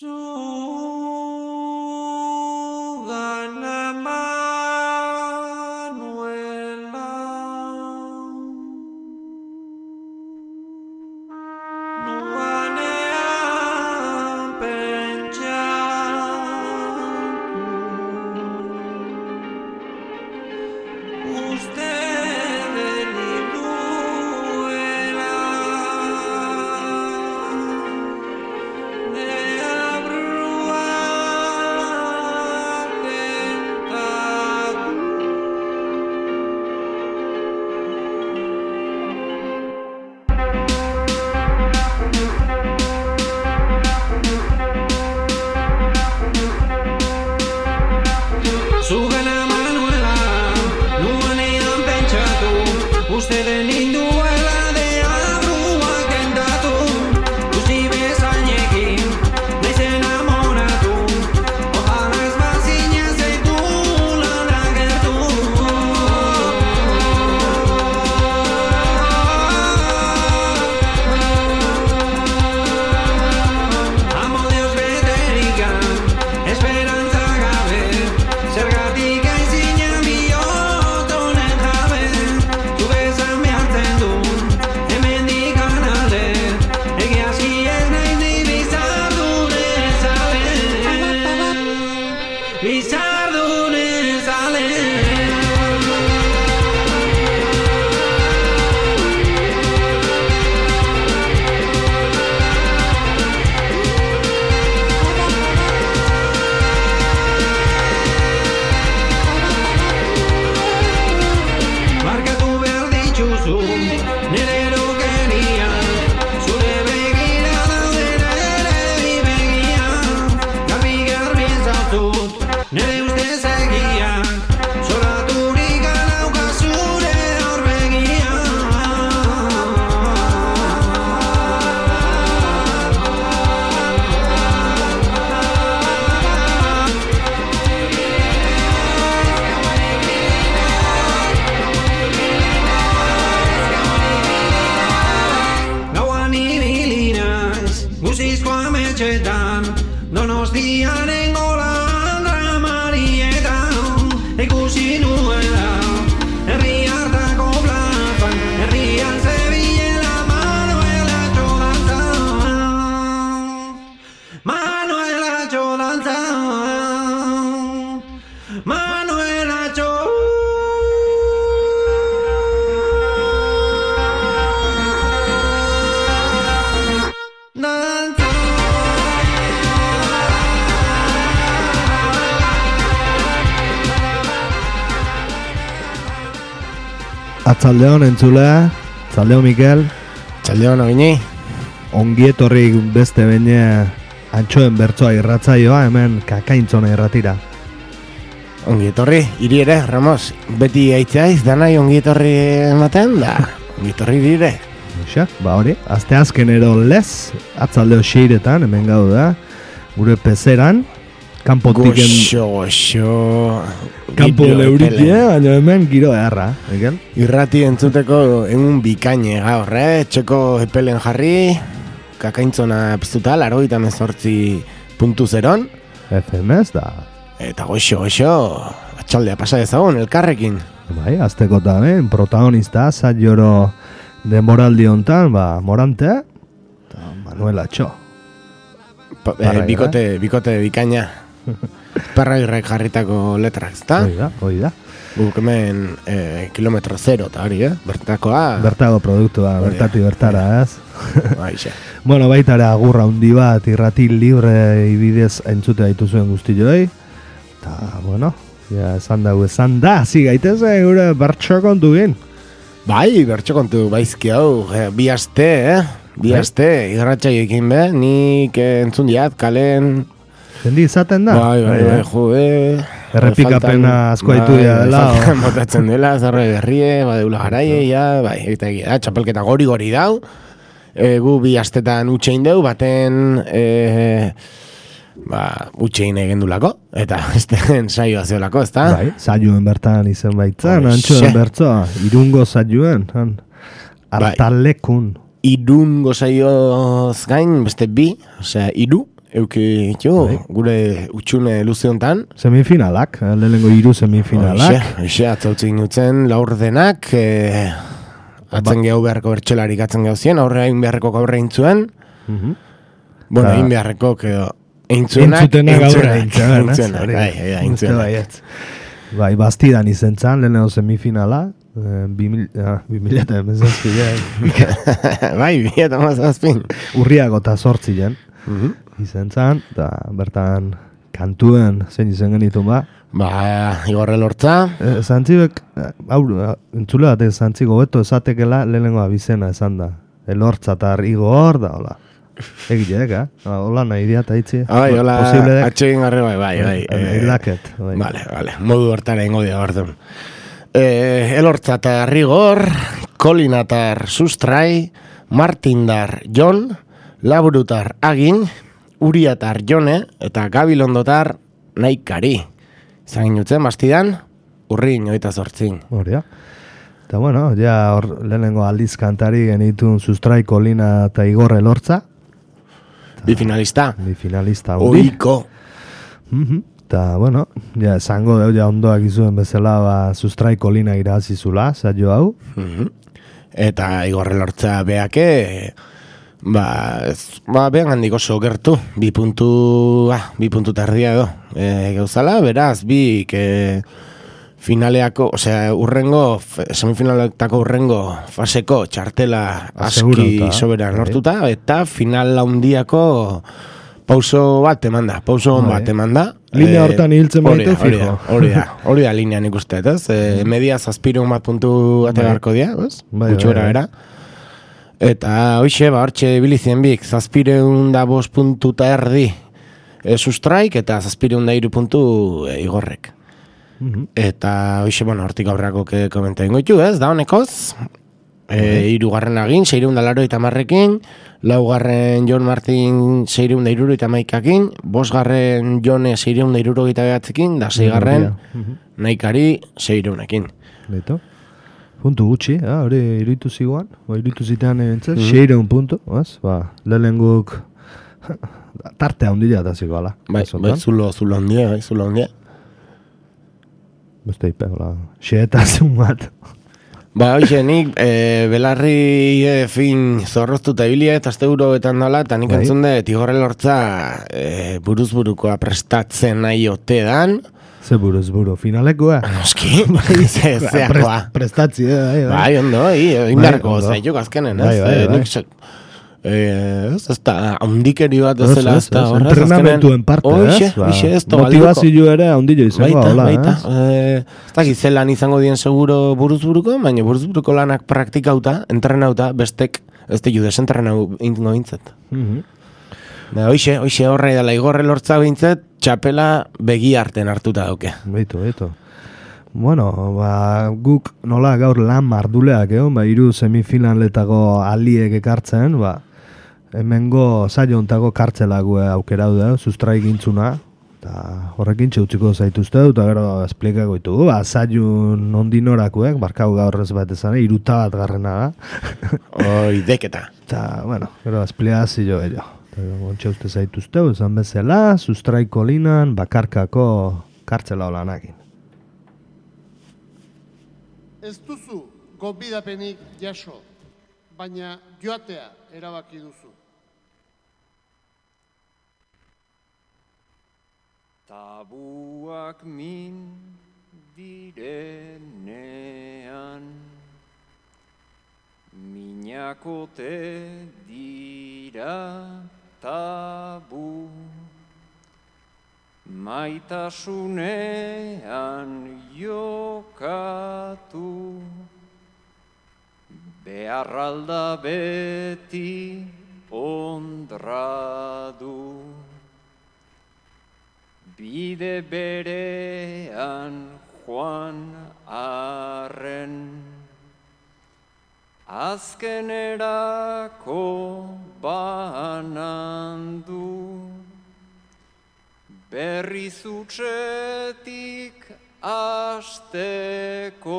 Atzaldeon entzulea, atzaldeon Mikel. Atzaldeon Ogini. Ongi etorri beste bene antxoen bertsoa irratzaioa hemen Kakaintzona irratira. Ongi etorri, hiri ere, Ramos. Beti aitzaiz, danai ongi etorri ematen, da, ongi etorri dire. Ixa, ba hori, azte azkenero lez, atzaldeo xeiretan, hemen gau da, gure pezeran, kanpotik goxo kanpo neuritia, baina hemen giro eharra, Mikel? Irrati entzuteko egun bikaine gaur, txeko epelen jarri, Kakaintzona piztuta, 98.0 FMS da. Eta goxo, atxaldea pasa dezagun, elkarrekin. Bai, azteko eta protagonista, saioro denboraldi hontan, ba, Morante, eta Manuel Atxo. Bikote bikaina. Parrairrek jarritako letrak, ezta? Hoi da. Guk hemen kilometro zero eta hori, bertakoa. Bertago produktua, bertati bertara, ez? Baixe. Bueno, baita ere agurra hundi bat irrati libre ibidez entzute dituzuen guztioi. Eta, bueno, ja, esan da, hasi gaitezen gure bertso kontu gin. Bai, bertso kontu baizki hau, bi aste, Bi aste, irratsaioekin be, nik entzun diat, kalen... Zendi izaten da? Bai, jode... Errepikapena asko haitu dela. Motatzen dela, zarre berrie, badeula garaie, bai, eta egia da, txapelketa gori dau. Gu bi astetan utxein deu, baten... utxein egendulako, eta esten saioa zeolako, ezta? Bai, saioen bertan izen baitzan, antxoen bertzoa, Irungo saioen, hartalekun. Irungo saioz gain, beste bi, osea, iru, euki gure utxune luze hontan. Semifinalak, lehenengo 3 semifinalak. Hoxe, atzautzin nutzen, laurdenak, atzen gehu beharreko bertxelarik atzen gehu zien, aurre hain beharreko gaurre intzuen. Bueno, hain beharreko eintzuenak Bai, Bastidan izen zan, lehenengo semifinala, 2000 Bai, 2000 Urriago eta 8 izen zan, eta bertan kantuen zein izen genitu ba. Igor Elortza. Zantzibek, entzule bat zantziko beto esatekela lehenengo abizena esan da. Elortza eta Igor da, hola. Egileek, hola nahi diata itzi. Hola, atxegin garre bai. Eilaket. Vale, modu hortara ingo dia ordun. Elortza eta Rigor, Kolinatar Sustrai, Martindar Jon, Laburutar Agin, Uriatar Jone, eta Gabilondotar Naikari. Zagin jutzen, Bastidan, urrin, 28. Horia. Eta bueno, ja hor lehenengo aldiz kantari genitun Sustrai, Kolina eta Igor Elortza. Bi finalista. Oiko. Eta, bueno, ja esango deu ja ondoak izuen bezala Sustrai Kolina irazizula, saio hau. Eta Igor Elortza beake, behan handik oso gertu, bi puntu tardia edo. Gauzala, beraz, finaleako, urrengo, semifinaletako urrengo faseko txartela aski soberan lortuta, eta final handiako pauso bat emanda. Linea hortan hiltzen baitu fijo. Hori da linea nik uste, ez? Media zazpireun bat puntu ategarko dia, ez? Gutxora bera. Eta hoxe, hortxe bilizien bik, zazpireun da 5 puntu eta erdi Sustraik, eta zazpireun da 3 puntu Igorrek. Eta hoxe, hortik aurrako komenta ingoitu, ez? Da honekoz, 3. agin, 680 laugarren Jon Martin 671 bosgarren Jone 669 da 6. Naikari 600 Leto. Puntu gutxi, hori iruditu ziguan, iruditu zitean ebentzat, 600 puntu, lehenguk tartea hundila eta zikoala. Bai, zulo handia, Beste ipe, xeetazun bat. Hoxe, nik belarri fin zorroztuta ibilia eta azte euroetan dala, eta nik entzun dut Igor Elortza buruz-burukoa prestatzen nahi ote dan. Ze buruz-buru, finalekoa? Noski, zeakoa. Prestatzi, bai. Ondo, indarko zaituk azkenen, ez? Ez da, handikeri bat ez dela, ez da horrez azkenen. Entrenamentuen parte, ez? Motivazio ere handilo izango, hola, ez da gizelan izango dien seguro buruz-buruko, baina buruz-buruko lanak praktikauta, entrenauta, bestek, ez da ju desentrenau ingo bintzat. Hoxe horra idala Igor Elortza bintzat, txapela begi arten hartuta dauke. Beito. Bueno, guk nola gaur lan marduleak, 3 semifinaletako aliek ekartzen, hemengo saio ontako kartzelago aukerau da, Sustrai gintzuna, eta horrekin txutziko zaituzte, eta gero esplikako ditugu, saio nondinorakoek, barkau gaur ez bat ezan, 3 garrena da. Deketa. Eta, bueno, gero esplikazio gehiago. Ontsa uste zaituzte, esan bezala, Sustrai Kolinan bakarkako kartzela olanakin. Ez duzu gonbidapenik jaso, baina joatea erabaki duzu. Tabuak min direnean, minakote dira tabu, maitasunean jokatu, beharralda beti ondradu, bide berean joan arren, azkenerako banandu, berriz utxetik asteko,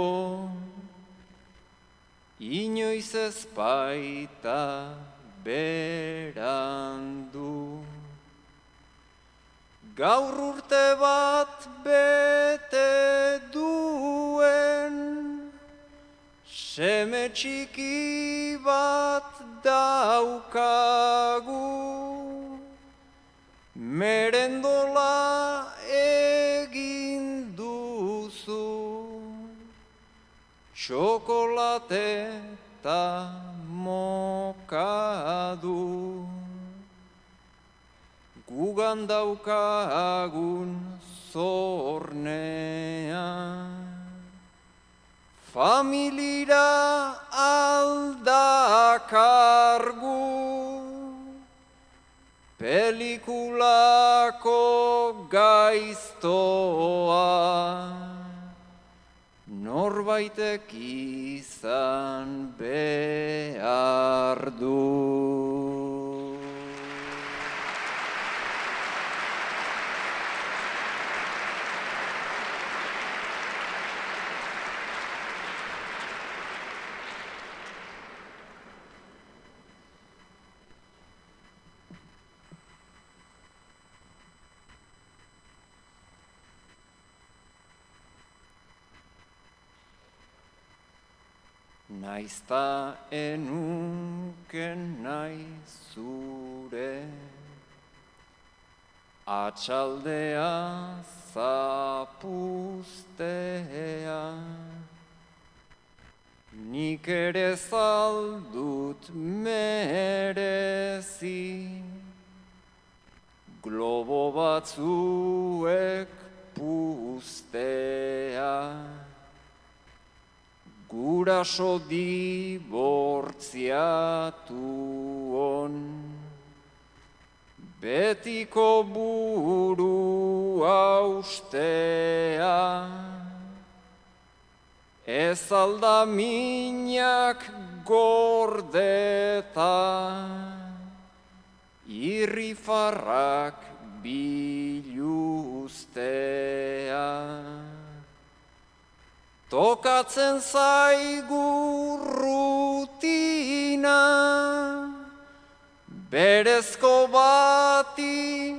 inoiz ezpaita berandu. gaur urte bat bete duen, seme txiki bat daukagu, merendola egin duzu, txokolate eta mokadu. Gugan daukagun zornea, familira aldakargu, pelikulako gaiztoa, norbaitek izan behar du. Naizta enuken nahi zure, atxaldea zapuztea, nik ere zaldut merezi, globo batzuek puztea. Guraso dibortziatuon, betiko buru austea, ez alda minak gordeta, irrifarrak biluztea. Tokatzen zaigu rutina, berezko bati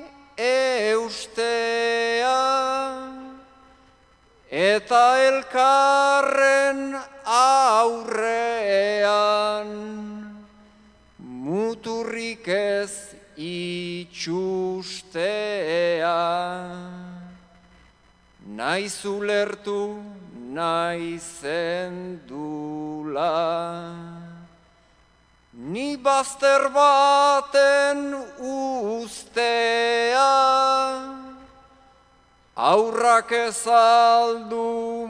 eustea, eta elkarren aurrean, muturrik ez itxustea. Naiz ulertu naizen dula, ni bazter baten ustea, aurrak ez aldu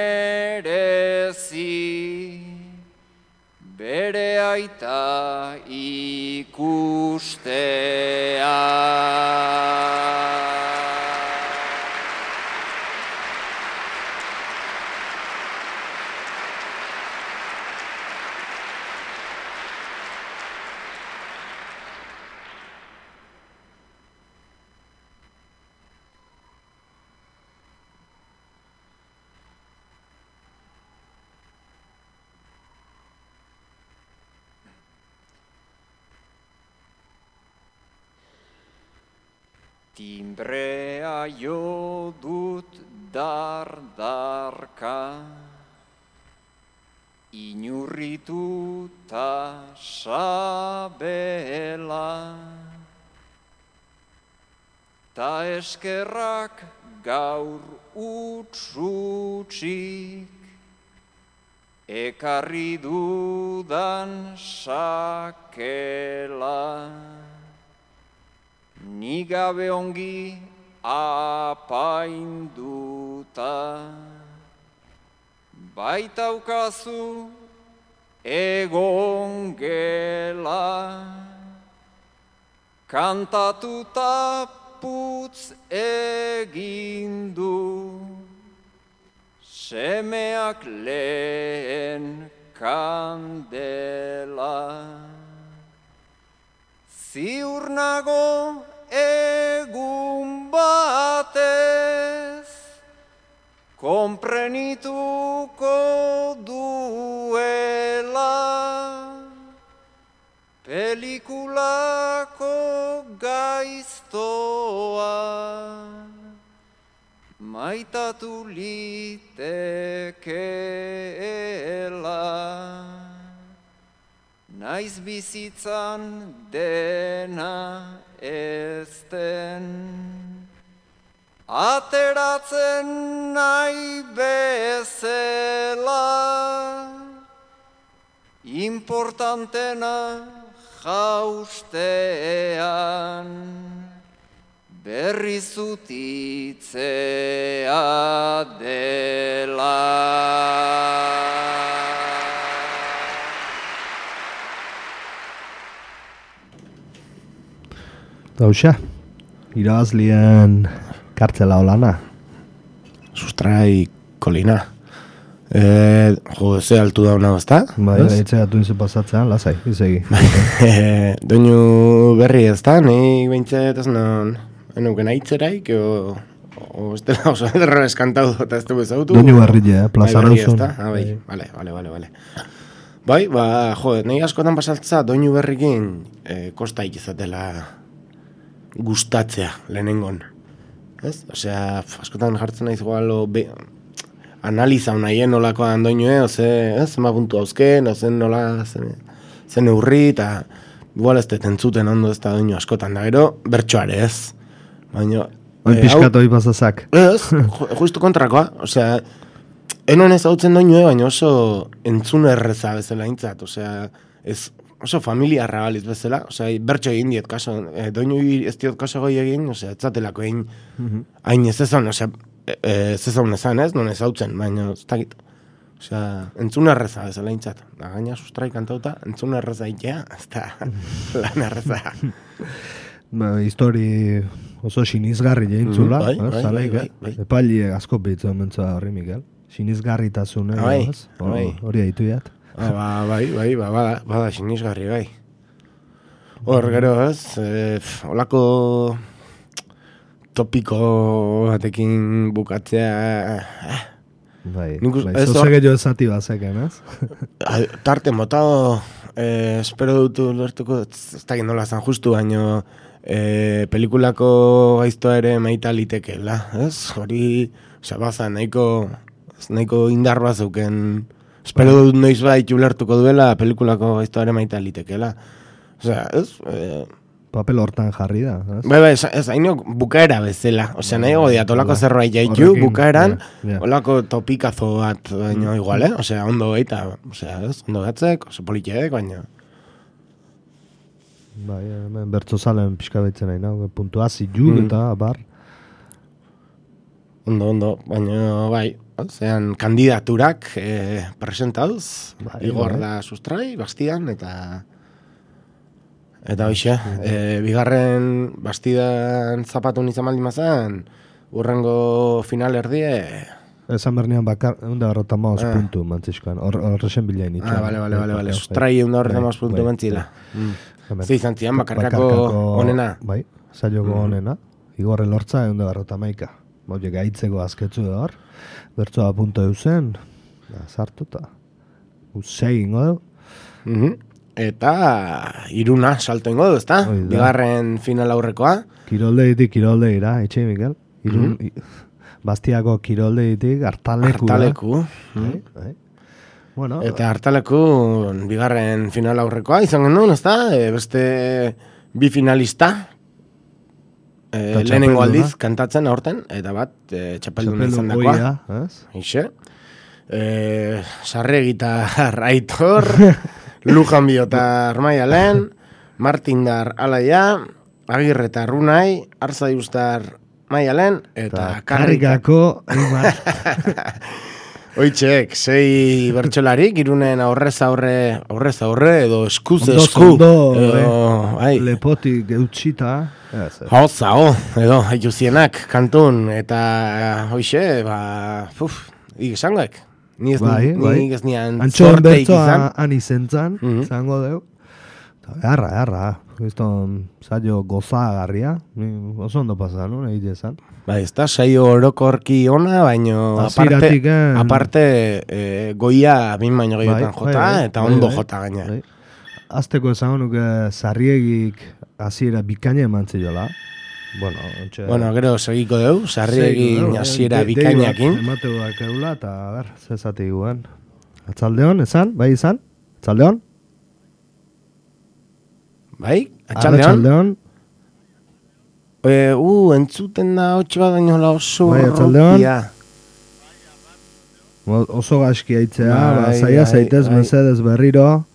merezi, bere aita ikustea. Timbrea jo dut dardarka, inurrituta sabela, ta eskerrak gaur utsutsik, ekarri dudan sakela. Ni gabe ongi apainduta, baitaukazu egon gela, kantatuta putz egindu, semeak lehen kandela. Ziur nago egun batez, konprenituko duela, pelikulako gaiztoa. artoa, maitatu litekeela, naiz bizitzan dena ezten, ateratzen nahi bezela, importantena jaustean, berriz utitzea dela. Hauxa, irabazlien kartzela olana. Sustrai kolina. Ze altu dauna, ezta? Bai, etxegatu izu pasatzean, lasai, izegi. Doinu berri ezta, nahi behintzat ez nuken aitzeraik, o ez dela oso ederra eskantau eta ez du bezautu. Doinu berri, plazara uzun. Bai, bale. Bai, nahi askotan pasaltza doinu berrikin kostaik izatela gustatzea lehenengon. Ez? Osea, askotan jartzen naiz igual analizau nahien nolakoan doinue, zema puntu hauzken, nola zen eurri, eta igual ez detentzuten ondo ez da doinu askotan, da gero, bertsoare ez. Baina... Oin pixkat hoi pasazak. Ez, justu kontrakoa, osea, enon ez hautzen doinue, baina oso entzun erreza bezala intzat, osea, ez oso familiarra baliz bezala, osea, bertso egin diet kaso, doinu ez diot kaso goi egin, osea, etzatelako egin, hain ez ezan, osea, ez ezan ezan ez, non ez hautzen, baina ez dakit. Osea, entzun erreza bezala intzat. Da gaina sustrai kantauta, entzun erreza itea, ez da lan erreza. Histori oso sinizgarri jaintzula, bai. Epaile asko behitzen mentzua horri, Miguel. Sinizgarritasune, hori haitu jat. Bada sinizgarri, bai. Hor, gero ez, olako topiko batekin bukatzea... Bai, zozege jo ezati bazeken, ez? Tarte motao, espero dutu lertuko, ez dakit nola zan justu, baino pelikulako gaiztoa ere maita litekeela, ez? Hori, baza, nahiko indar bazeuken, espero dut noiz bait ulertuko duela pelikulako gaiztoa ere maita litekeela. Osea, ez? Papel hortan jarri da. Bai, ez haino bukaera bezala. Osea, nahi godiat, olako zerbait jaitu, bukaeran, olako topikazo bat, baino igual, Osea, ondo gaita, osea, ez, ondo gatzek, oso politiek, baina. Bai, bertzo zalen pixka behitzen nahi, nago, puntuazi ju eta bar. Ondo, baina, bai, zean kandidaturak presentauz, Igor da Sustrai, Bastidan, eta hoxe, bigarren Bastidan zapatu nizan baldin mazan, urrengo final erdie... Esan bernian bakar, eunda garrota maoz puntu mantzizkoan, horrexen bilain itxan. Bale, Sustrai eunda garrota maoz puntu mantzila. Zeizan zian, bakarkako onena. Bai, zaioko onena, Igorre lortza eunda garrota maika. Baude gaitzeko azketzu da hor, bertzoa puntu eusen, sartu eta usei ingo du. Eta iruna salto ingo du, ezta? Bigarren final aurrekoa. Kiroldeira, etxe, Miguel. Bastiako kiroldegitik Artaleku. Bueno, eta Artaleku bigarren final aurrekoa izan genuen, ezta? Beste bi finalista. Lehenengo aldiz kantatzen aurten, eta bat txapelduna izan dakoa. Eixe. Sarregitar Aitor, Lujan Biotar Maialen, Martindar Alaia, Agirretar Runai, Arzaiustar Maialen, eta Karrikako Oitxek, 6 bertxolarik, Irunen aurrez aurre, edo eskuz esku. Lepotik eutxita. Edo, haituzienak, kantun, eta hoxe, esangoek. Ni ez nian zorteik izan. Han izentzan, zango deu. Erra. Kriston saio gozagarria. Oso ondo pasa, no? Egite esan. Bai, ez da, saio orokorki ona, baino aparte goia bin baino gehiotan jota, eta ondo jota gaina. Azteko esango nuke zarriegik hasiera bikaina eman ziola. Bueno, gero segiko dugu, sarriegin hasiera bikainakin. Emateu dakeula, eta, a ber, zezati guen. Atzaldeon, esan? Bai izan? Atzaldeon? Bai? Atxaldeon? Entzuten da 8 bat dainola oso rokia. Oso gaski aitzea, zaila zaitez mesedez berriro.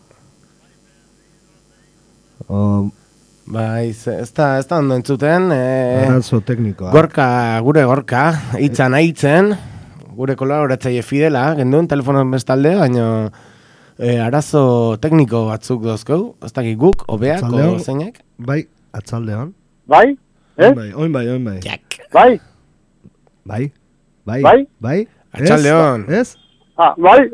Bai, ez da ondo entzuten. Arazo teknikoa. Gure gorka, hitzan aitzen, gure kolaboratzaile fidela, genduen telefonoen bestalde, baina arazo tekniko batzuk dozkau, ez dakik guk, obeak, o zeinek. Bai, atzaldeon. Bai? Oin bai. Bai? Bai? Atxaldeon. Ez? Bai?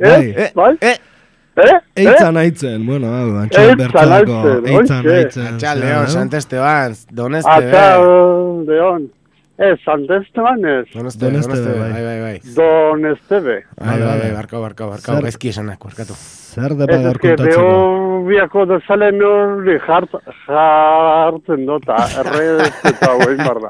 Eitzan aitzen, bueno, antxoen bertolako. Eitzan aitzen. Atxaldeon, Sant Esteban, Donestebe. Atxaldeon. Sant Esteban ez? Donestebe, bai. Donestebe. Bai, barkau, gaizki esanak, barkatu. Zer depa gaur kontatzeko? Ez biako dezalen hori jartzen dota, errezeta hoin barra.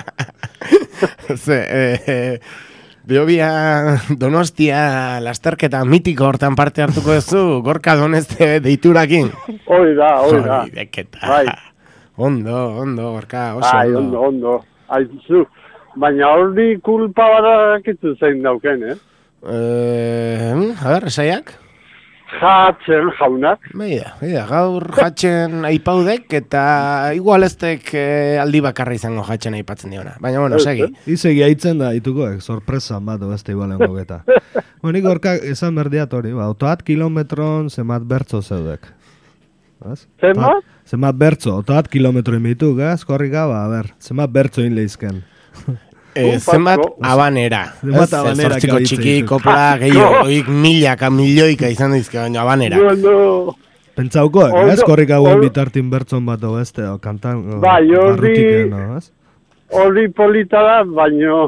Biobia Donostia lasterketa mitiko hortan parte hartuko duzu, Gorka Donestebe deiturakin. Hoi da. Bai. Ondo, Gorka, oso ondo. Ondo. Aizu, baina hori kulpa barakitzu zein dauken, A ber, esaiak? Jatzen jaunak. Beida, gaur jatzen aipaudek eta igual eztek aldi bakarra izango jatzen aipatzen diona. Baina, bueno, segi. Izegi aitzen da itukoek, sorpresan bat beste igualen gogeta. Bueno, nik gorka esan berdiat hori, otoat kilometron zemat bertzo zeudek. Zemat? Zemat bertzo, otoat kilometro imituk, korrika, a ber, zemat bertzo inleizken. Zenbat abanera. Zortziko txiki, kopla, gehioik, milioika izan dizke, baina abanera. Pentsauko, korrika guen bitartin bertzon bat beste, kantan, barrutiken, ez? Hori polita da, baina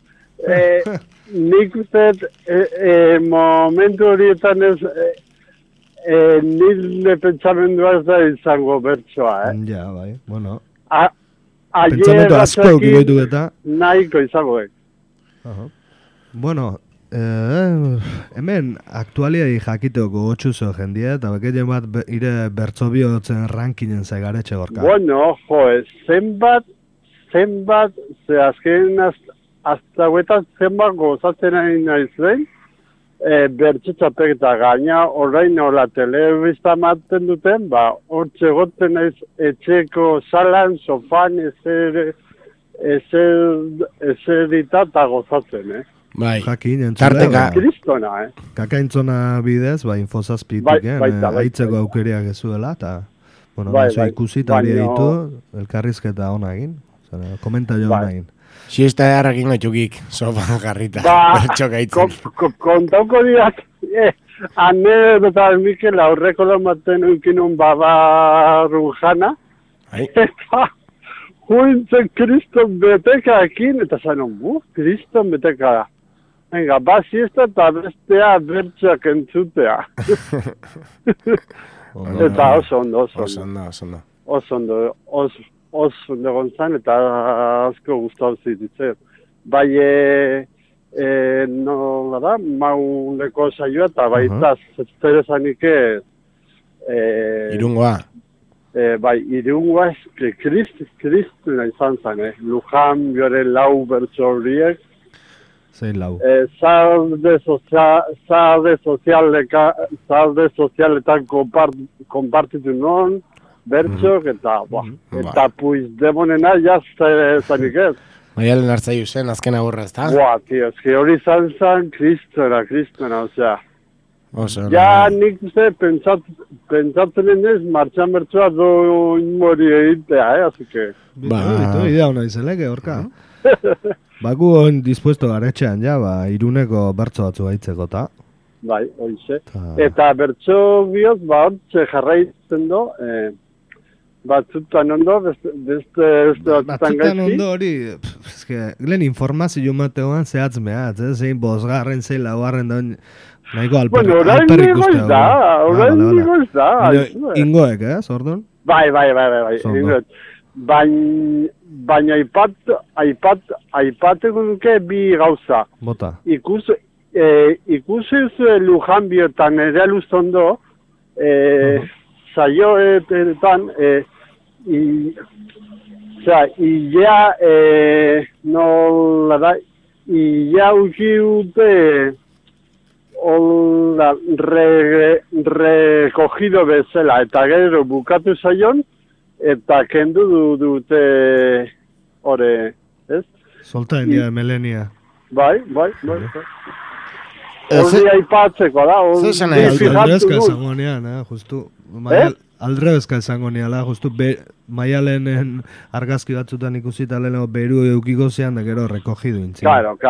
nik uste momentu horietan ez nire pentsamendua ez da izango bertsoa, Ja, bai, bueno. Pentsamendu asko eukigoitu eta nahiko izagoek. Bueno, hemen aktualiai jakiteoko gotxuzo jendia, eta bekeien bat ire bertzobiotzen rankinen zaigaretxe gorka. Bueno, zenbat, ze azken aztauetan zenbat gozatzen nahi naiz lehen, bertxetxapek eta gaina orain nola telebista maten duten, hortxe goten naiz etxeko salan, sofan, eserita eta gozatzen, Bai, jakin, entzule, kristona, Kakaintzona bidez, infosazpitiken, aitzeko aukeriak ezuela, eta, bueno, ikusi eta hori ditu, elkarrizketa hona egin, komentario hona egin. Siesta edarrakin goitukik, sofan jarrita, bertxokaitzen. Kontauko diak, anedota Mikel aurreko lamaten eukinun babarun jana, eta huintzen kriston betekakin, eta zanon, kriston beteka da. Venga, siesta eta bestea bertxak entzutea. Eta oso ondo gontzan, eta asko guztau zititzen. Bai, nola da, mauleko saioa, eta baita zer esanik Irungoa. Bai, Irungoa kristuna izan zen, Lujan, biore lau bertso horiek. Zein lau. Zalde sozialetan konpartitu non, bertxok, eta Puigdemonena jazta zanik ez. Maialen hartzaiu zen, azken agurra, ez da? Tio, eski hori izan zen kristona, osea. Ja, nik uste, pentsatzen ez, martxan bertsoa do inmori egitea, azike. Idea hona izeleke, horka. Baku hon dispuesto garetxean, Iruneko bertso batzu gaitzeko, ta? Bai, hoize. Eta bertso bioz, hortxe jarraitzen do, batzutan ondo, beste batzutan ondo hori, lehen informazio mateoan zehatz mehatz, zein bosgarren, zein laugarren daun, nahiko alperrik uste. Orain nigo ez da. Ingoek, orduan? Bai, ingoek. baina aipatuko nuke bi gauza. Bota. Ikusi zuen Lujanbiotan ere luzondo, saioetan, ia, nola da, ia ukiute, hola, recogido bezala, eta gero bukatu zaion, eta kendu dute, hore, ez? Solta india melenia. Bai. Hori aipatzeko da, aldrebezka izango nean, justu. Aldrebezka izango neala, justu Maialenen argazki batzutan ikusita lehenko beru eukiko zean, da gero recogido intzien. Claro.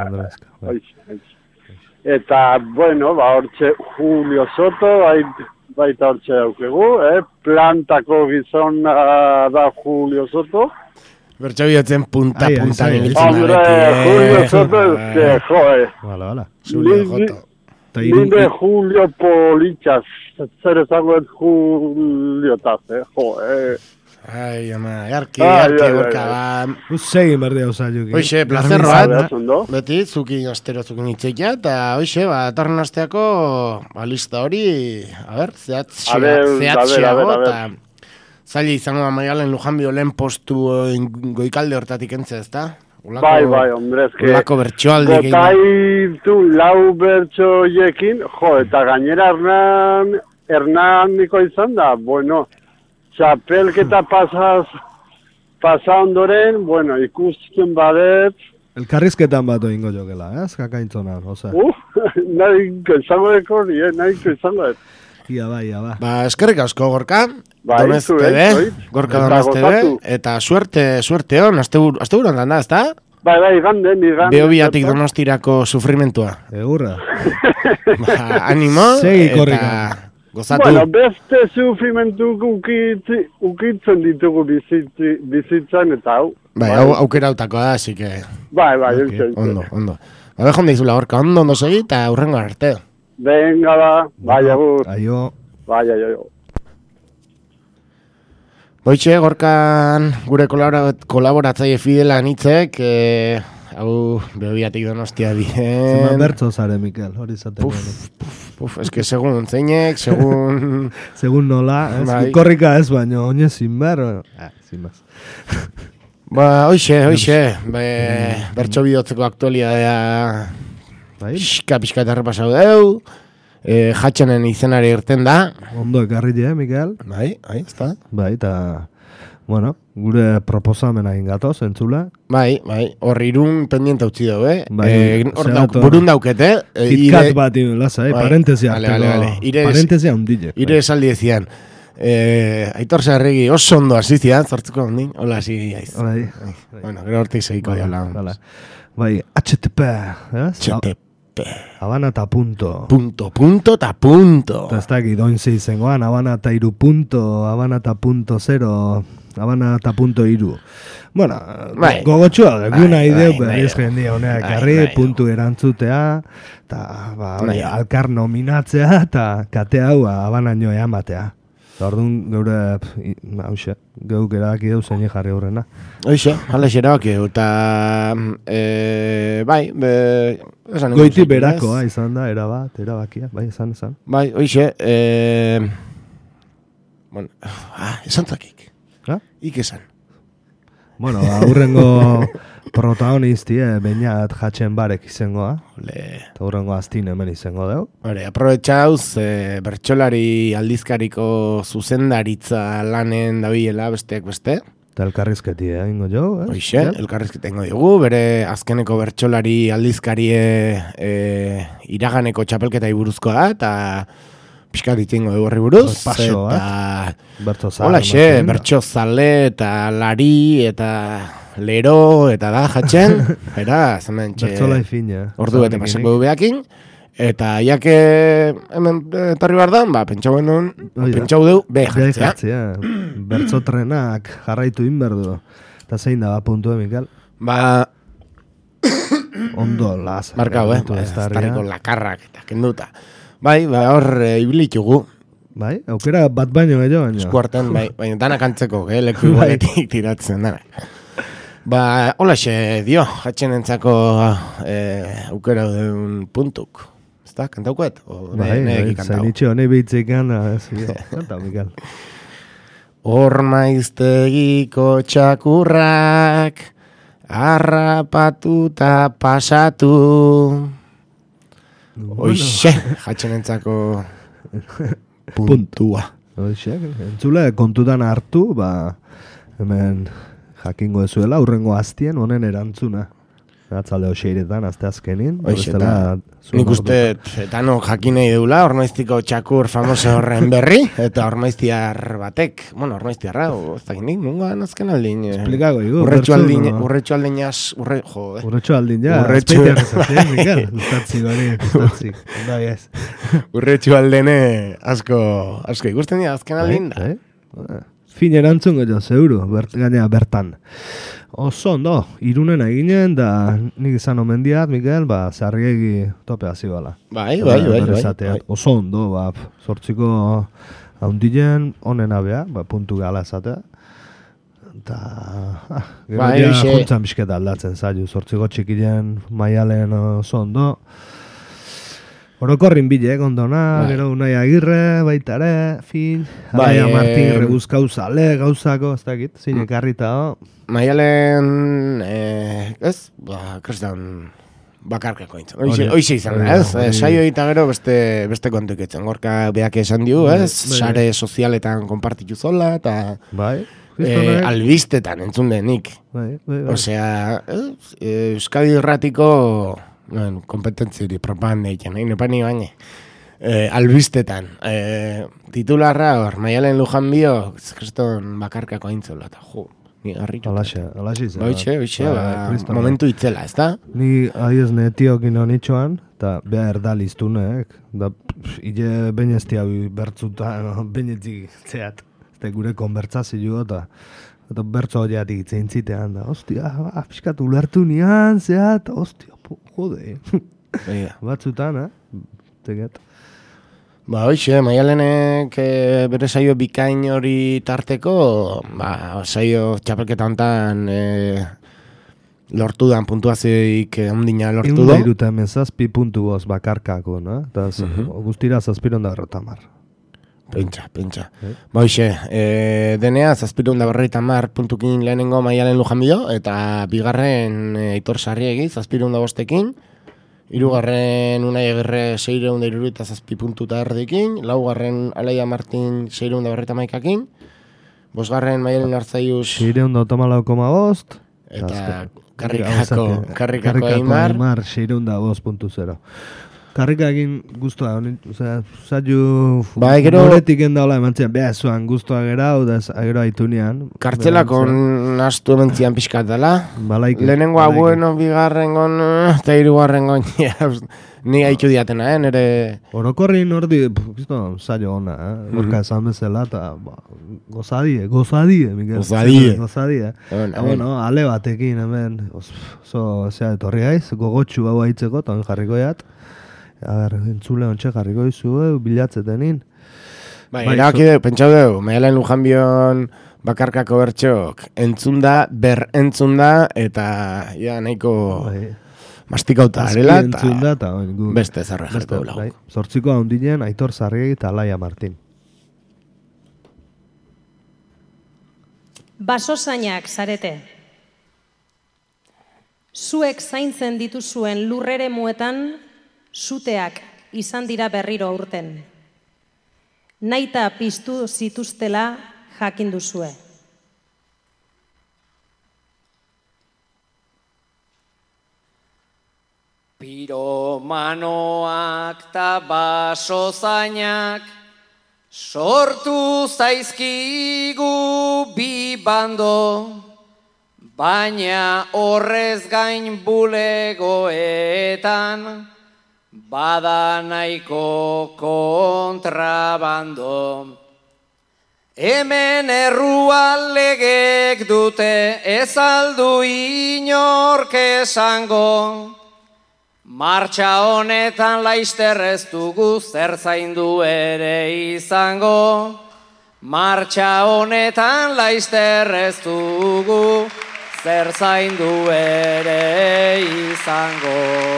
Eta, bueno, hortxe Julio Soto, baita hortxe daukegu, plantako gizona da Julio Soto. Bertxo bihotzen punta niltzen Julio Soto, joe. Hala. Julio Joto. Nire Julio Polichas, zer esango ez Julio Taz, joe. Ai, ama, jarki gorka ba. Segin berdea usaiuki. Hoxe, placer bat, beti, zukin itzekia, eta hoxe, torren asteako lista hori, zehatxeago, eta zaila izango da Maialen Lujanbio lehen postu goikalde hortatik entzea, ezta? Bai, hombre, eske ulako bertsoaldi egin. Botaitu lau bertsoiekin, eta gainera Hernan niko izan da, bueno, txapelketa pasa ondoren, bueno, ikusten badet. Elkarrizketan bat oingo jokela, ez? Kakaintzonan, oza. Nahiko izango deko, nahiko izango dek. Ia ba. Ba, eskerrik asko, Gorka. Donez TV, Gorka Donez TV, eta suerte hon, aste buruan da, ezta? Bai, iganden. Behobiatik Donostirako sufrimentua. Egurra. Animo, eta gozatu. Bueno, beste sufrimentu ukitzen ditugu bizitzan, eta hau. Bai, aukera hautako da, así que... Bai, ondo. Ba, behon deizula, Gorka, ondo segi, eta hurrengo arte. Venga da, bai, agur. Aio. Bai, aio. Boitxe, Gorkan gure kolaboratzaile fidela nitzek, hau Behobiatik Donostia bien. Zema bertzo zare, Mikel, hori zaten. Eske segun zeinek, segun... segun nola, ez? Korrika ez, baina oinez zinber, zin baz. Ba, hoxe, bertso bidotzeko aktualidadea pixka eta errepasau deu, jatxenen izenari irten da. Ondo ekarri Mikel. Bai, ez da. Bai, eta, bueno, gure proposamena ingatoz, entzula. Bai, hor irun pendiente utzi dugu, Hor burun daukete. Kitkat bat inolasa, parentesia. Parentesia hundile. Ire esaldi ezian. Aitor Sarregi oso ondo asizian, zortzuko ondin, hola hasi jaiz. Bueno, gero hortik segiko diala. Bai, HTTP, Habana eta punto. Punto eta punto. Eta ez dakit, doin zeizengoan, Habana eta iru punto, Habana eta punto zero, Habana eta punto iru. Bueno, gogotxua, eguna ideu, berriz jendia honeak garri, puntu erantzutea, eta alkar nominatzea, eta kate hau Habana nio eamatea. Orduan geure, hauxe, geuk erabaki deu zein jarri aurrena. Hoxe, alex erabaki deu, eta, bai, goiti berakoa izan da, erabakia, bai, esan. Bai, hoxe, bueno, esan zakik. Ik esan. Bueno, aurrengo protagonisti, bainat jatxen barek izangoa. Eta aurrengo aztin hemen izango deu. Aprobetxauz, bertsolari aldizkariko zuzendaritza lanen dabilela besteak beste. Eta elkarrizketi ingo jo, Hoxe, elkarrizketi ingo dugu, bere azkeneko bertsolari aldizkarie iraganeko txapelketa iburuzkoa da, eta pixkat ditingo dugu horri buruz. Paso, hola xe, bertso zale, eta lari, eta lero, eta da jatxen. Zemen txe, bertsolai fina. Ordu bete pasako du behakin. Eta jake hemen torri bardan, pentsau deu jatzea. Bertso trenak jarraitu inberdu. Eta zein da, puntu, Mikel? Ondo, las. Markau, estarriko lakarrak eta kenduta. Bai, hor ibilitugu. Bai, aukera bat baino gehiago baino. Eskuartan, baina danak antzeko, leku igualetik tiratzen danak. Ba, holaxe dio, jatxenentzako aukera deun puntuk. Ez da, kantaukoet? Zainitxo, nahi behitzik gana, kanta, Mikel. Ormaiztegiko txakurrak harrapatuta pasatu. Hoixe, jatxenentzako puntua. Hoixe, entzule kontutan hartu, hemen jakingo ezuela, urrengo aztien honen erantzuna. Atzalde hoxeiretan, azte azkenin. Nik uste, eta no jakinei deula, ormaiztiko txakur famoso horren berri, eta ormaiztiar batek, ormaiztiarra, ez da gindik, nungan azken aldin. Esplikago, urretxo aldin, urretxo aldene asko ikusten dira azken aldin da. Fin erantzun gehiago, zeuro, gainea bertan. Oso ondo, Irunen eginen, da nik izan omen diat, Mikel, zarriegi tope hazibala. Bai. Oso ondo, sortziko haundilen, onen abea, puntu gala esatea. Eta, gero juntzan bisketa aldatzen zailu, sortziko txikilen, maialen oso ondo. Orokorrin bile, gondona, gero Unai Agirre, baita ere, Fil, Alaia Martin, rebuzkau zale, gauzako, ez dakit, zinek harrita. Maialen, kristan bakarkako intzen. Hoixe izan da, ez? Saio eta gero beste kontuik etzen. Gorka beak esan diu, ez? Sare sozialetan konpartitu zola, eta albistetan entzun denik. Osea, Euskadi Irratiko kompetentziri propaganda egiten, nepani baina. Albistetan, titularra hor, Maialen Lujanbio, kriston bakarkako intzola, eta ni harritu. Alaxe izan. Hoixe, momentu itzela, ez da? Ni adiez netiokin honitxoan, eta beha erdal iztunek, da hile bainezti hau bertzuta, bainetzik zeat, eta gure konbertsazio eta bertzo horiatik itzein da, ostia, pixkat ulertu nian, zeat, ostia, jode. Batzutan, teget. Hoixe, Maialenek bere saio bikain hori tarteko, saio txapelketa hontan lortu dan puntuazioik ondina lortu do. 137.5 bakarkako, no? Eta guztira zazpiron da berrotamar. Pentsa. Hoixe, denea zazpiron da berrotamar puntukin lehenengo Maialen Lujanbio, eta bigarren Aitor Sarriegi zazpiron da bostekin, hirugarren Unai Agirre 677 puntuta erdikin, laugarren Alaia Martin 641ekin, bosgarren Maialen Arzaius 684,5, eta Karrikako Aimar 605.0. Karrika egin guztua, zailu noretik endaola emantzian, beha zuan guztua gerau, da gero haitunean. Kartzelako nastu emantzian pixkat dela. Lehenengoa bueno, bigarrengon, eta hirugarrengon, ni haitu diatena, nire... Orokorrin ordi, zailu ona, gorka esan bezala, eta gozadie, Mikel. Gozadie. Bueno, ale batekin, hemen, zea etorri gaiz, gogotxu hau haitzeko, eta jarriko jat. Entzule ontsa jarriko izu, bilatzetenin. Pentsau dugu, Maialen Lujanbion bakarkako bertxok entzunda, eta nahiko mastikauta arela, eta beste zarra jarko dugu. Zortziko haundinen Aitor Sarriegi eta Alaia Martin. Basozainak zarete. Zuek zaintzen dituzuen lurrere muetan, suteak izan dira berriro aurten. Naita piztu zituztela jakin duzue. Piromanoak ta basozainak sortu zaizkigu bi bando, baina horrez gain bulegoetan bada nahiko kontrabando. Hemen errualegek dute ez aldu inork esango, martxa honetan laister ez dugu zer zaindu ere izango. Martxa honetan laister ez dugu zer zaindu ere izango.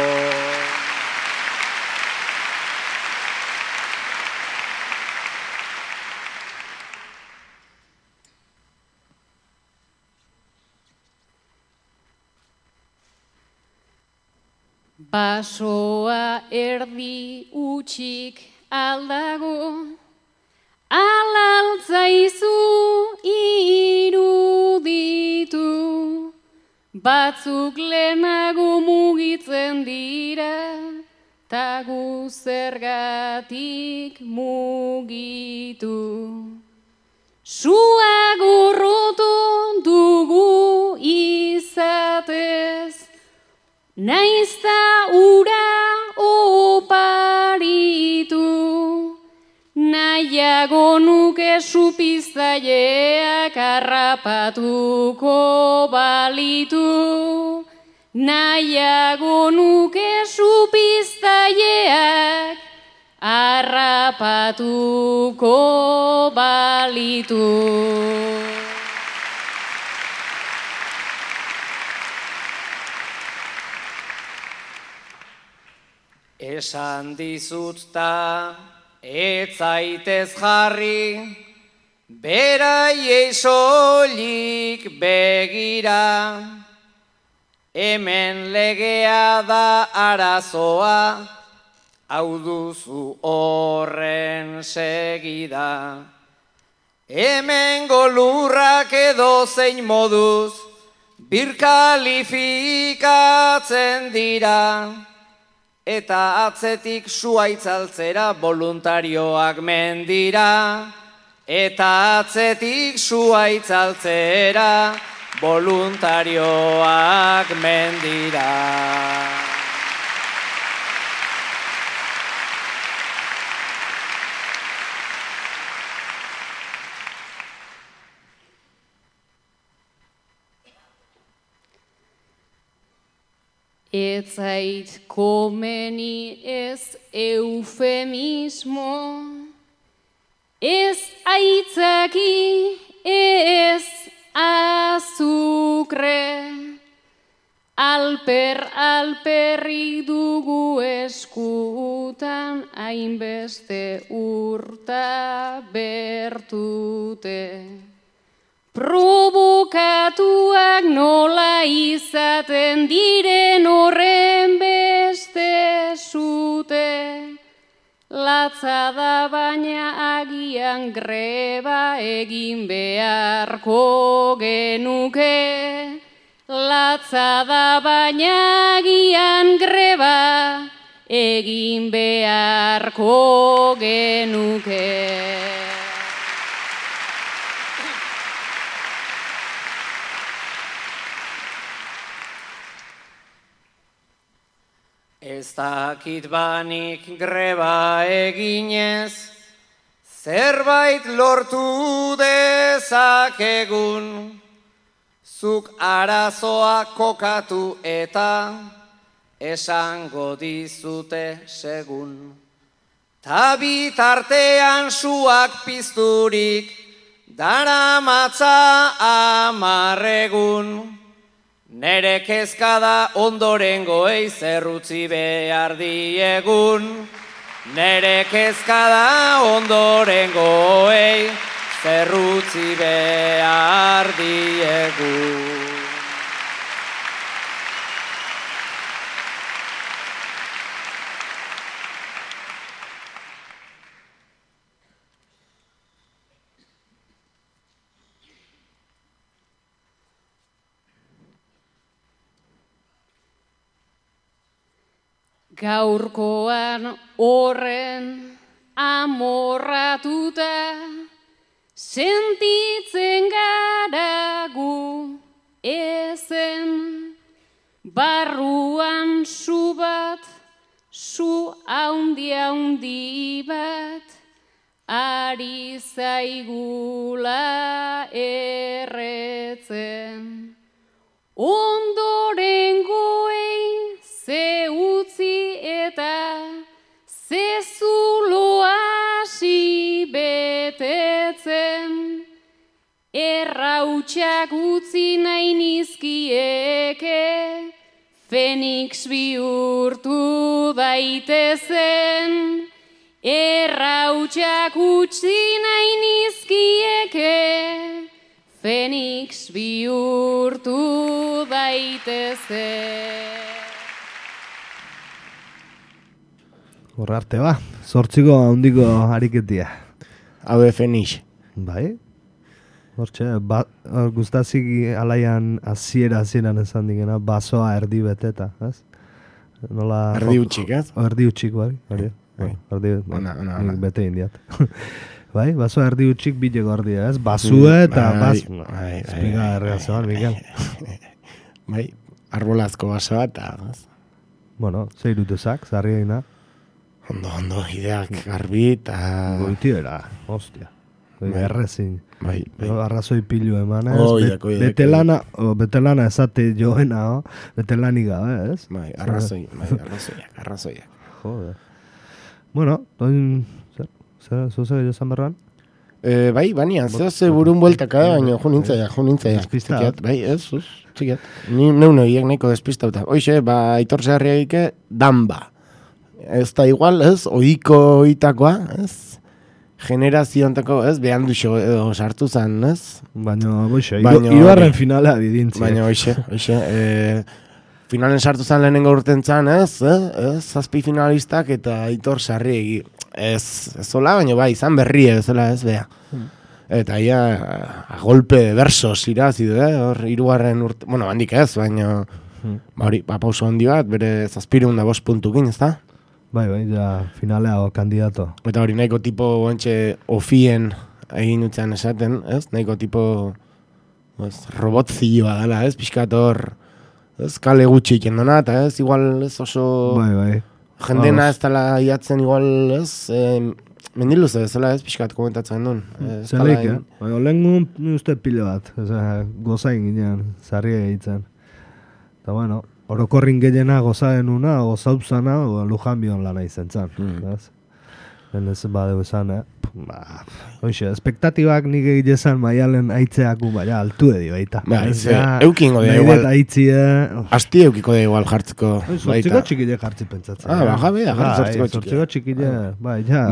Basoa erdi utxik aldago, alaltzaizu iruditu, batzuk lehenago mugitzen dira, tagu zergatik mugitu. Sua gorrotu dugu izatez, naizta ura oparitu, nahiago nuke supizaileak harrapatuko balitu, nahiago nuke supizaileak harrapatuko balitu. Esan dizut ta, ez zaitez jarri, beraiei soilik begira. Hemen legea da arazoa, hau duzu horren segida. Hemengo lurrak edozein moduz, birkalifikatzen dira. Eta atzetik zuaitzaltzera voluntarioak mendira. Eta atzetik zuaitzaltzera voluntarioak mendira. Ez zait komeni ez eufemismo, ez aitzaki ez azukre, alperrik dugu eskutan hainbeste urta bertute. Provokatuak nola izaten diren horren beste zute. Latza da baina agian greba egin beharko genuke. Latza da baina agian greba egin beharko genuke. Ez dakit banik greba eginez, zerbait lortu dezakegun, zuk arazoa kokatu eta esango dizute segun. Ta bitartean suak pizturik, daramatza 10 egun. Nere kezka da ondorengoei zerrutzi behar diegun. Nere kezka da ondorengoei zerrutzi behar diegun. Gaurkoan horren amorratuta, sentitzen gara gu ezen, barruan zu bat, zu haundi bat, ari zaigula erretzen. Ondorengoei ze utzi eta ze zulo hasi betetzen, errautsak utzi nahi nizkieke, Fenix bihurtu daitezen, errautsak utzi nahi nizkieke, Fenix bihurtu daitezen. Horra arte ba, 8 handiko ariketia. Hau Fenix. Bai? Hortxe, guztazik alaian hasieran esan digena, basoa erdi beteta, ez? Nola... Erdi utxik, ez? Erdi utxik, bai. Nik bete indiat. Bai, basoa erdi utxik bile gordia, ez? Basue eta bas... Espiga erreazoan, Miguel. Bai, arbolazko basoa eta... Bueno, zeirutezak, zarri egina. Ondo, ideak garbi eta... Goitiera, hostia. Errezin. Bai. Arrazoi pilu emanez. Betelana esate joena, betelanik gabe, ez? Bai, arrazoiak. Joder. Bueno, zuze esan berran? Bai, banian, ze burun bueltaka, baina jo nintzaiak. Despistat. Bai, ez, txikiat. Ni neunoiek nahiko despistauta. Hoxe, Aitor Zeharriagike danba. Ez da igual, ez, oiko itakoa, ez? Generaziontako, ez, behan duxo edo sartu zen, ez? Baina, iruarren finala didintzi. Baina, hoxe, finalen sartu zen lehenengo urten zen, ez? Zazpi finalistak eta Aitor Sarriegi. Ez zola, baina bai, izan berrie, bezala, ez, beha. Eta ia, a golpe de versos irazidu, hor, irugarren urte, bueno, handik ez, baina, hori, pauso handi bat, bere 705 puntukin, ez da? Bai, ja, finalea kandidato. Eta hori nahiko tipo guantxe ofien egin dutzean esaten, ez? Nahiko tipo robotzioa dela, ez? Piskat hor, ez? Kale gutxi ikendona, eta ez? Igual ez oso... Bai. Jendena ez dela iatzen igual, ez? Mendiluze ez dela, ez? Piskat komentatzen duen. Zerrik, Bai, olengun uste pile bat. Gozain ginean, zarri egitzen. Eta bueno... Orokorrin gehiena gozaenuna, gozauzana, Lujanbion lana izen zan. Benez badeu esan, Hoxe, espektatibak nik egitezan maialen aitzeaku, baina altu edio baita. Eukingo da igual. Asti eukiko da igual jartzeko. Zortziko txikile jartzi pentsatzen. Zortziko txikile, bai, ja.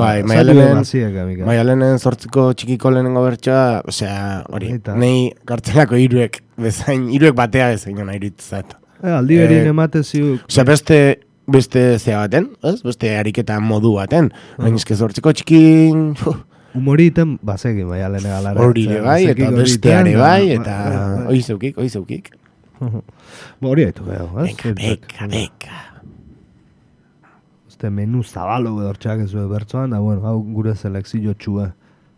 Maialenen zortziko txikiko lehenengo bertsoa, osea, hori, nahi kartzelako iruek batea bezaino nahi iritzat. Aldi berin emate ziuk. Osea, beste zea baten, ez? Beste ariketa modu baten. Bainizke zortziko txikin... Humori iten, bazegin, maialene galara. Hori bai, eta beste are bai, eta... Oizeukik. Hori haitu beho, ez? Beka. Este menu zabalo bedortxak ez bertzoan, da, bueno, hau gure selekzio txua.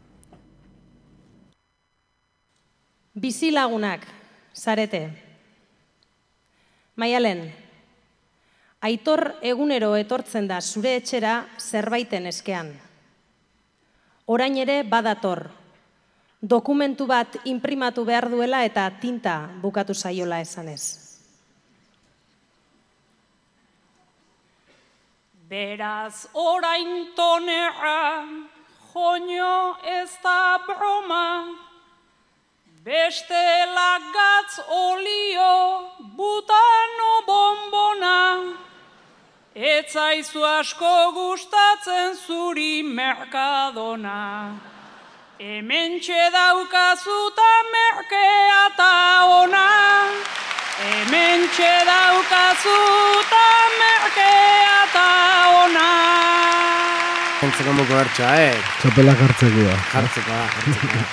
Bizilagunak, zarete. Maialen, Aitor egunero etortzen da zure etxera zerbaiten eskean. Orain ere badator. Dokumentu bat inprimatu behar duela eta tinta bukatu zaiola esanez. Beraz orain tonera, joño ez da broma, bestela gatz olio, butano bombona, etzaizu asko gustatzen zuri merkadona. Hementxe daukazuta merkea ta ona, hementxe daukazuta merkea ta ona. Entzeko muko bertxa, Txapela jartzeko. Jartzeko.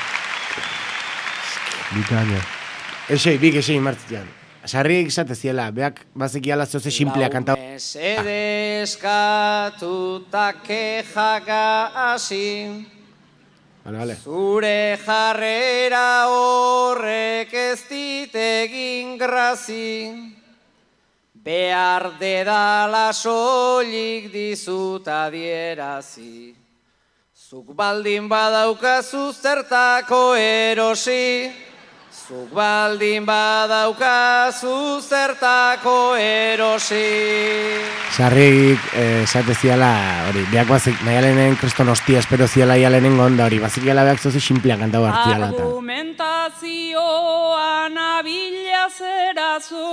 Bikaina. Esei martzian. Sarriek esate ziela, beak bazekiala zoze simplea kantau. Mesede eskatuta kejaka hasi, Vale. zure jarrera horrek ez ditegin grazi, behar dedala soilik dizut adierazi. Zuk baldin badaukazu zertako erosi, Zuk baldin badaukazu zertako erosi. Sarrik, esate ziala, hori, beak bazik, Maialenen kriston hostia espero ziala ialenen gonda hori, bazik gala beak zozi simplean kantau hartziala. Argumentazioan abila zerazu,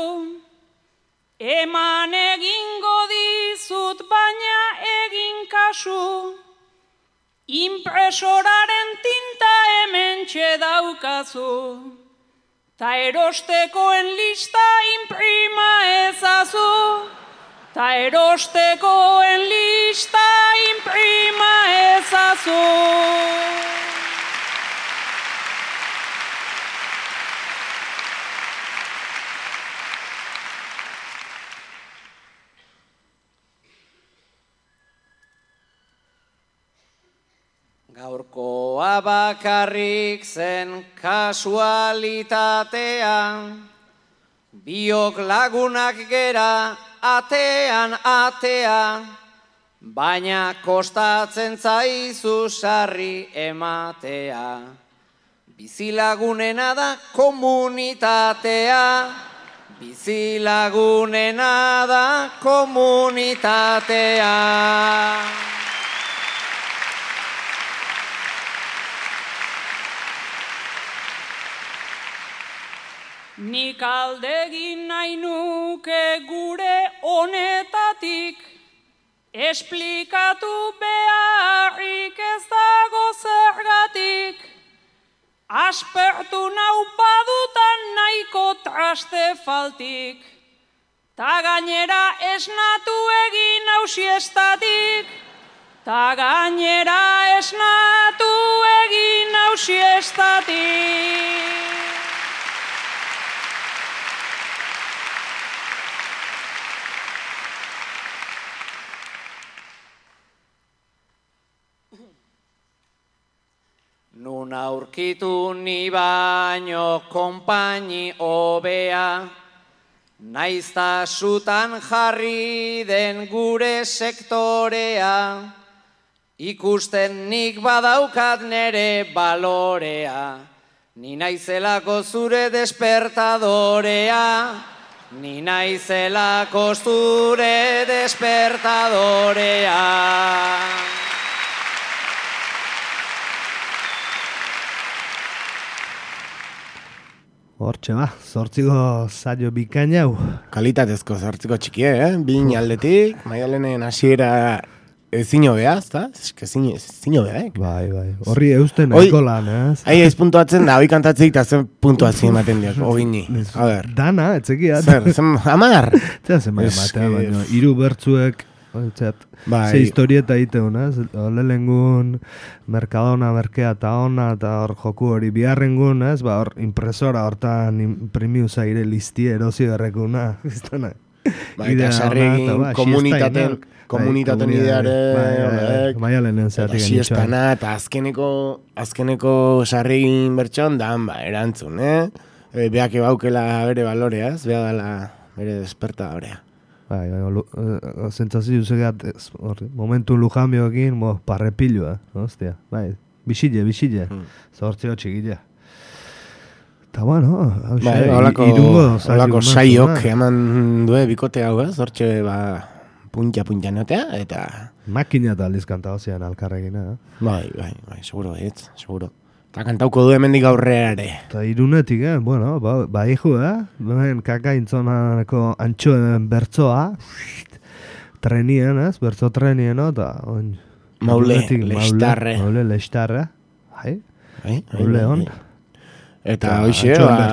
eman egingo dizut baina egin kasu, impresoraren tinta hementxe daukazu, ta erostekoen lista imprima ezazu, ta erostekoen lista imprima ezazu. Gaurkoa bakarrik zen kasualitatea, biok lagunak gera atean atea, baina kostatzen zaizu sarri ematea. Bizilagunena da komunitatea, bizilagunena da komunitatea. Nik aldegin nahi nuke gure honetatik, esplikatu beharrik ez dago zergatik, aspertu nau badutan nahiko traste faltik, ta gainera esnatu egin hau siestatik, ta gainera esnatu egin hau siestatik. Nun aurkitu ni baino konpaini hobea, naizta sutan jarri den gure sektorea, ikusten nik badaukat nere balorea, ni naizelako zure despertadorea, ni naizelako zure despertadorea. Hortxe ba, 8 saio bikaina hau. Kalitatezko 8 txikie, Bin aldetik, Maialenen hasiera ezin hobea, ezta? Ezin hobea, Bai. Horri eusten nahiko lan, ez? Ai, ez puntuatzen da, hoi kantatzeik eta zen puntuatzen ematen diak, hobini. A ber. Dana, etzekiat. Zer, zen 10? Zer, zen ematea, baina 3 bertzuek, ze historieta iteun, ez? Lehengun Mercadona, Merkea eta ona, eta hor joku hori biharrengun, ez? Ba, hor impresora hortan imprimiu zaire listi erosi garrekuna, iztena. Ba, eta sarregin komunitaten ideare, Maialenen zeatik genitxoan. Siestana, eta azkeneko sarregin bertxon dan, ba, erantzun, Beak ebaukela bere baloreaz, beha dala bere despertadorea. Bai, zentzazio zegat, momentu lujamioekin, parrepilua, hostia, bai, bisile, zortzio txikila. Eta bueno, holako saiok eman due bikote hau, zortxe, puntia notea, eta... Makina eta aldiz kantao zian alkarrekin, Bai, seguro, seguro. Eta kantauko du hemendik aurreare. Eta Irunetik, bueno, bai ju, ben kakaintzonako antxoen bertzoa, trenien, bertzo trenien, eta... Maule, lextarre. Maule, lextarre, maule hon. Eta hoxe,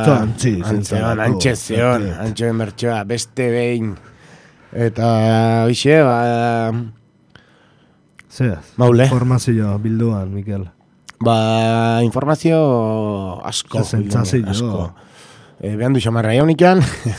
antxoen bertzoa, beste behin. Eta hoxe, maule. Informazio bilduan, Mikel. Informazio asko. Zentzazio. Behan du xamarra jaunikoan.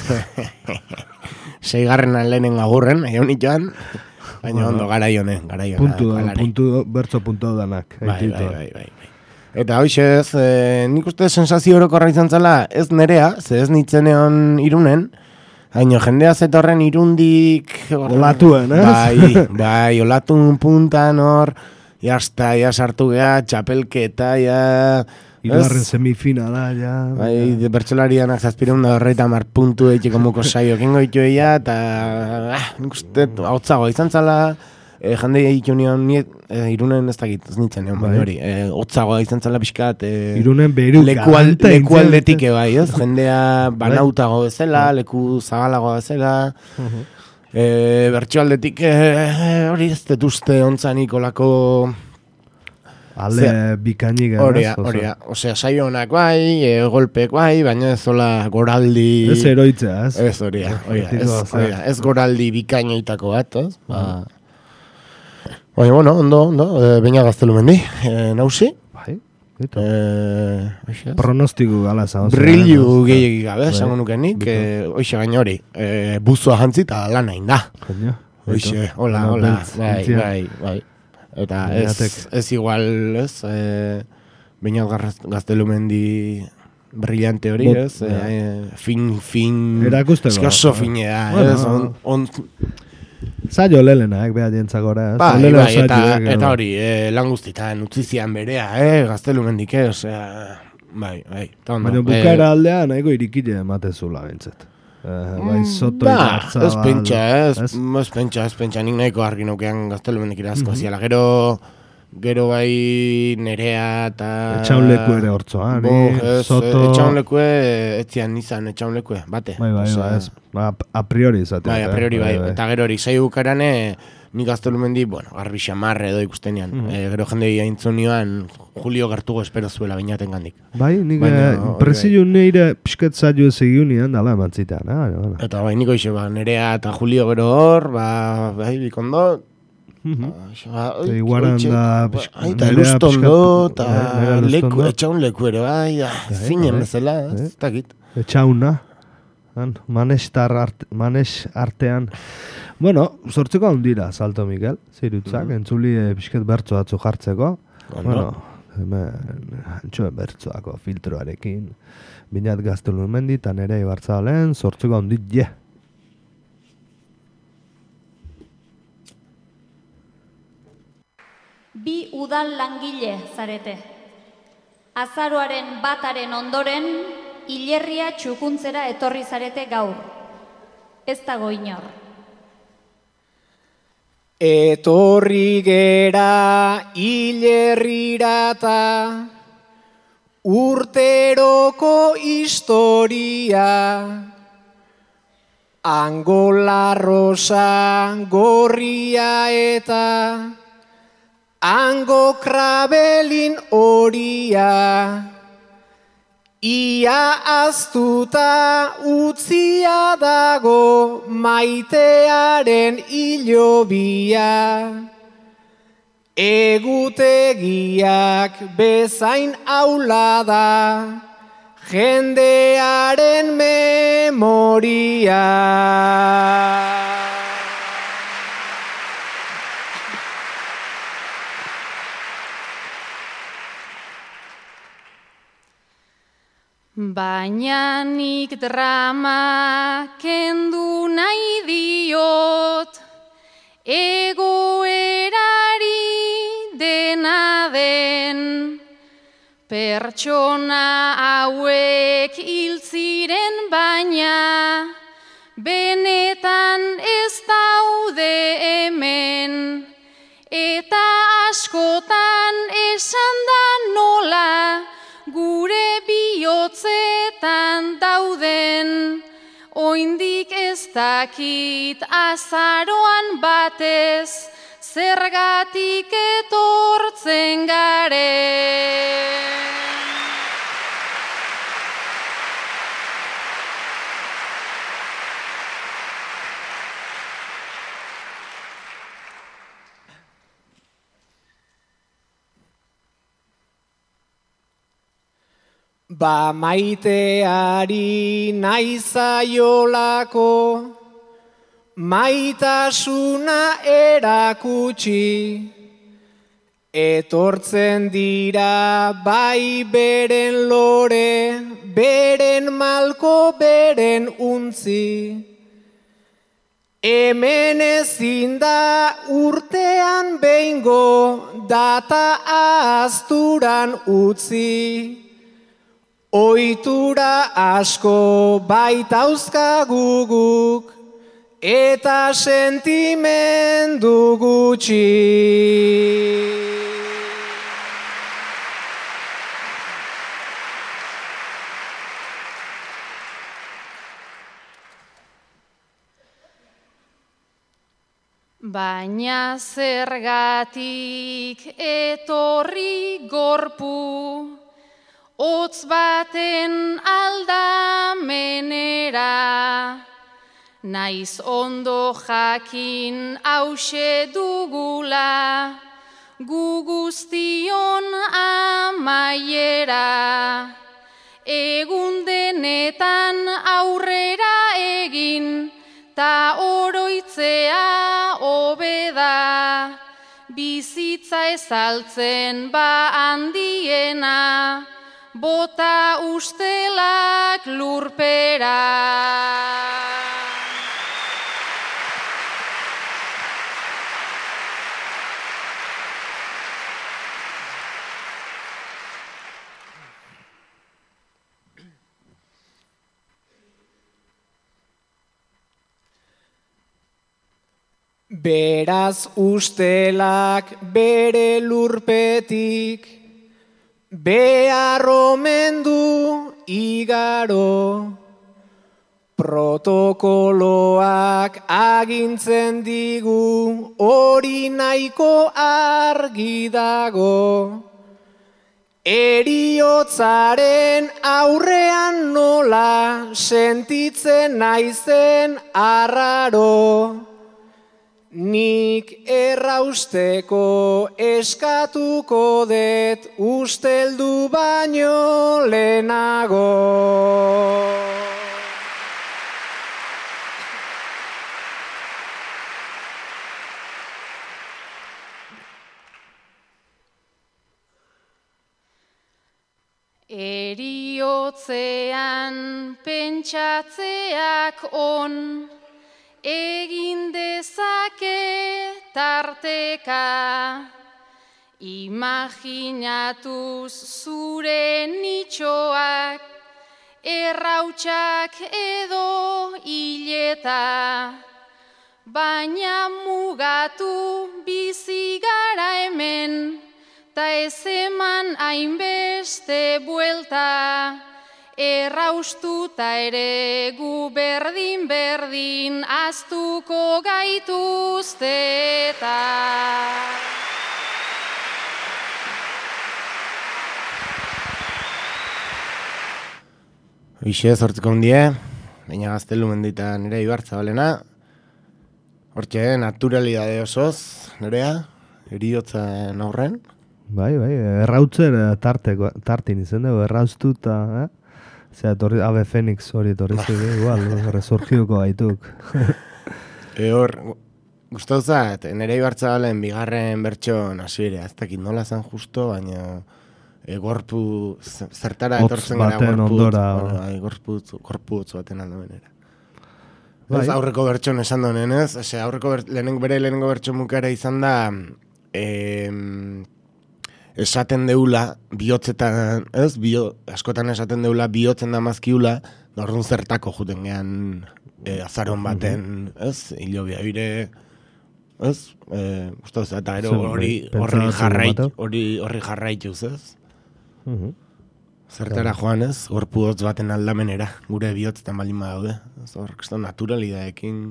6. lehenen agurren, jaunikoan. Baina ondo, garaionen. Bertzo puntu danak. Bai. Eta hoxez, nik uste sensazio orokorra izan zela, ez nerea, ze ez nitzen egon Irunen, haino jendea zetorren Irundik... Olatuen, ez? Bai, olatun puntan hor, jazta, sartu geha, txapelketa, Irugarren semifinala, ja. Bai, bertsolarianak 750 puntu eitiko muko saio kengo ditu eia, eta nik uste, hotzago izan zala, jende egiten nion, Irunen ez dakit, ez nintzen egon, bai hori, hotzagoa izan zala pixkat, Irunen beru leku aldetik bai, ez? Jendea banautago bezala, leku zabalago bezala, bertso aldetik hori ez detuzte ontzanik olako ale bikainik Horia, osea, saio honak bai, golpek bai, baina ez zola goraldi... Ez eroitzea, ez? Ez horia, ez goraldi bikainoitako bat, ez? Baina, bueno, ondo, baina Gaztelumendi, nausi? Bai, pronostiku gala zau. Brillu gehiagik gabe, esango nukenik, oixe baina hori, buzua jantzi eta lan hain da. Oixe, hola, bai. Eta ez igual, ez, baina Gaztelumendi brillante hori, ez, fin, eskaso finea, ez, Zailo lelenak, beha dientzakora. Bai, eta hori, lan guztitan, utzizian berea, Gaztelumendik, osea, bai. Baina bukaera aldean, nahiko irikile ematezula bintzet. Bai, soto ikartza. Ez pentsa, nik nahiko argi nukean Gaztelumendik irazko ziala. Gero bai nerea eta... Etxaun leku ere hortzoan, soto... Etxaun leku etzian nizan, etxaun leku, bate. Bai, ez, a priori izatea. Bai, a priori bai, eta gero hori, zai bukarane, nik Gaztelumendi, garbi xamarre edo ikustenean. Gero jende intzunioan, Julio Gertugo espero zuela bainaten gandik. Bai, nik presillo neire pisket zailo ez egiunian, dala emantzitean. Eta bai, niko iso, nerea eta Julio gero hor, bai, bikondo, iguaran da eta lustondo eta etxaun leku ere bai, zinen bezala, ez dakit etxauna manes artean bueno, sortzeko handira Salto Mikel, zeirutzak entzuli pixket bertzo batzu jartzeko bueno, antxoen bertzoako filtroarekin Binat Gaztelumendi eta nere Ibarzabalen sortzeko handit Bi udal langile zarete. Azaroaren 1 ondoren, hilerria txukuntzera etorri zarete gaur. Ez dago inor. Etorri gera hilerrirata, urteroko historia, Angola rosa gorria eta hango krabelin horia, ia aztuta utzia dago maitearen hilobia. Egutegiak bezain aula da, jendearen memoria. Baina nik drama kendu nahi diot, egoerari dena den, pertsona hauek hil ziren baina, benetan ez daude hemen, eta askotan esan da nola, gure bihotzetan dauden, oraindik ez dakit azaroan batez, zergatik etortzen garen. Ba maiteari nahi zaiolako, maitasuna erakutsi, etortzen dira bai beren lore, beren malko, beren untzi. Hemen ezin da urtean behingo, data ahazturan utzi. Ohitura asko baitauzkagu guk, eta sentimendu gutxi. Baina zergatik etorri gorpu, hotz baten aldamenera, naiz ondo jakin hause dugula, gu guztion amaiera. Egun denetan aurrera egin, ta oroitzea hobeda, bizitza ezaltzen ba handiena, bota ustelak lurpera. Beraz ustelak bere lurpetik, behar omen du igaro. Protokoloak agintzen digu, hori nahiko argi dago. Heriotzaren aurrean nola sentitzen naizen arraro. Nik errausteko eskatuko det usteldu baino lehenago. Heriotzean pentsatzeak on, egin dezake tarteka, imaginatuz zure nitxoak, errautsak edo hileta, baina mugatu bizi gara hemen, ta ez eman hainbeste buelta. Erraustuta ere gu berdin-berdin aztuko gaituzteta. Hoxe, zortziko hundie, baina Gaztelu mendita Nerea Ibartzabalena. Hortxe, naturalidade osoz, Nerea, heriotzen aurren. Bai, errautzer tartin izen dugu, erraustuta, Zea, Ave Fénix hori torri zide, igual, resurgiuko gaituk. Hor, guztauzat, Nerea Ibartzabalen bigarren bertxon hasiera, ez dakit nola zen justo, baina gorpu, zertara etortzen gara gorputz baten aldomenera. Ez aurreko bertxon esan donen, ez? Bere lehenengo bertxon mukara izan da, esaten deula, bihotzetan, ez? Askotan esaten deula, bihotzen da mazkiula, da orduan zertako juten gehan azaron baten, ez? Hilobia bire, ez? Gustatu ez, eta horri jarraituz, ez? Zertara joan, ez? Gorpu hotz baten aldamenera, gure bihotzetan baldin badaude. Hor, errautzen.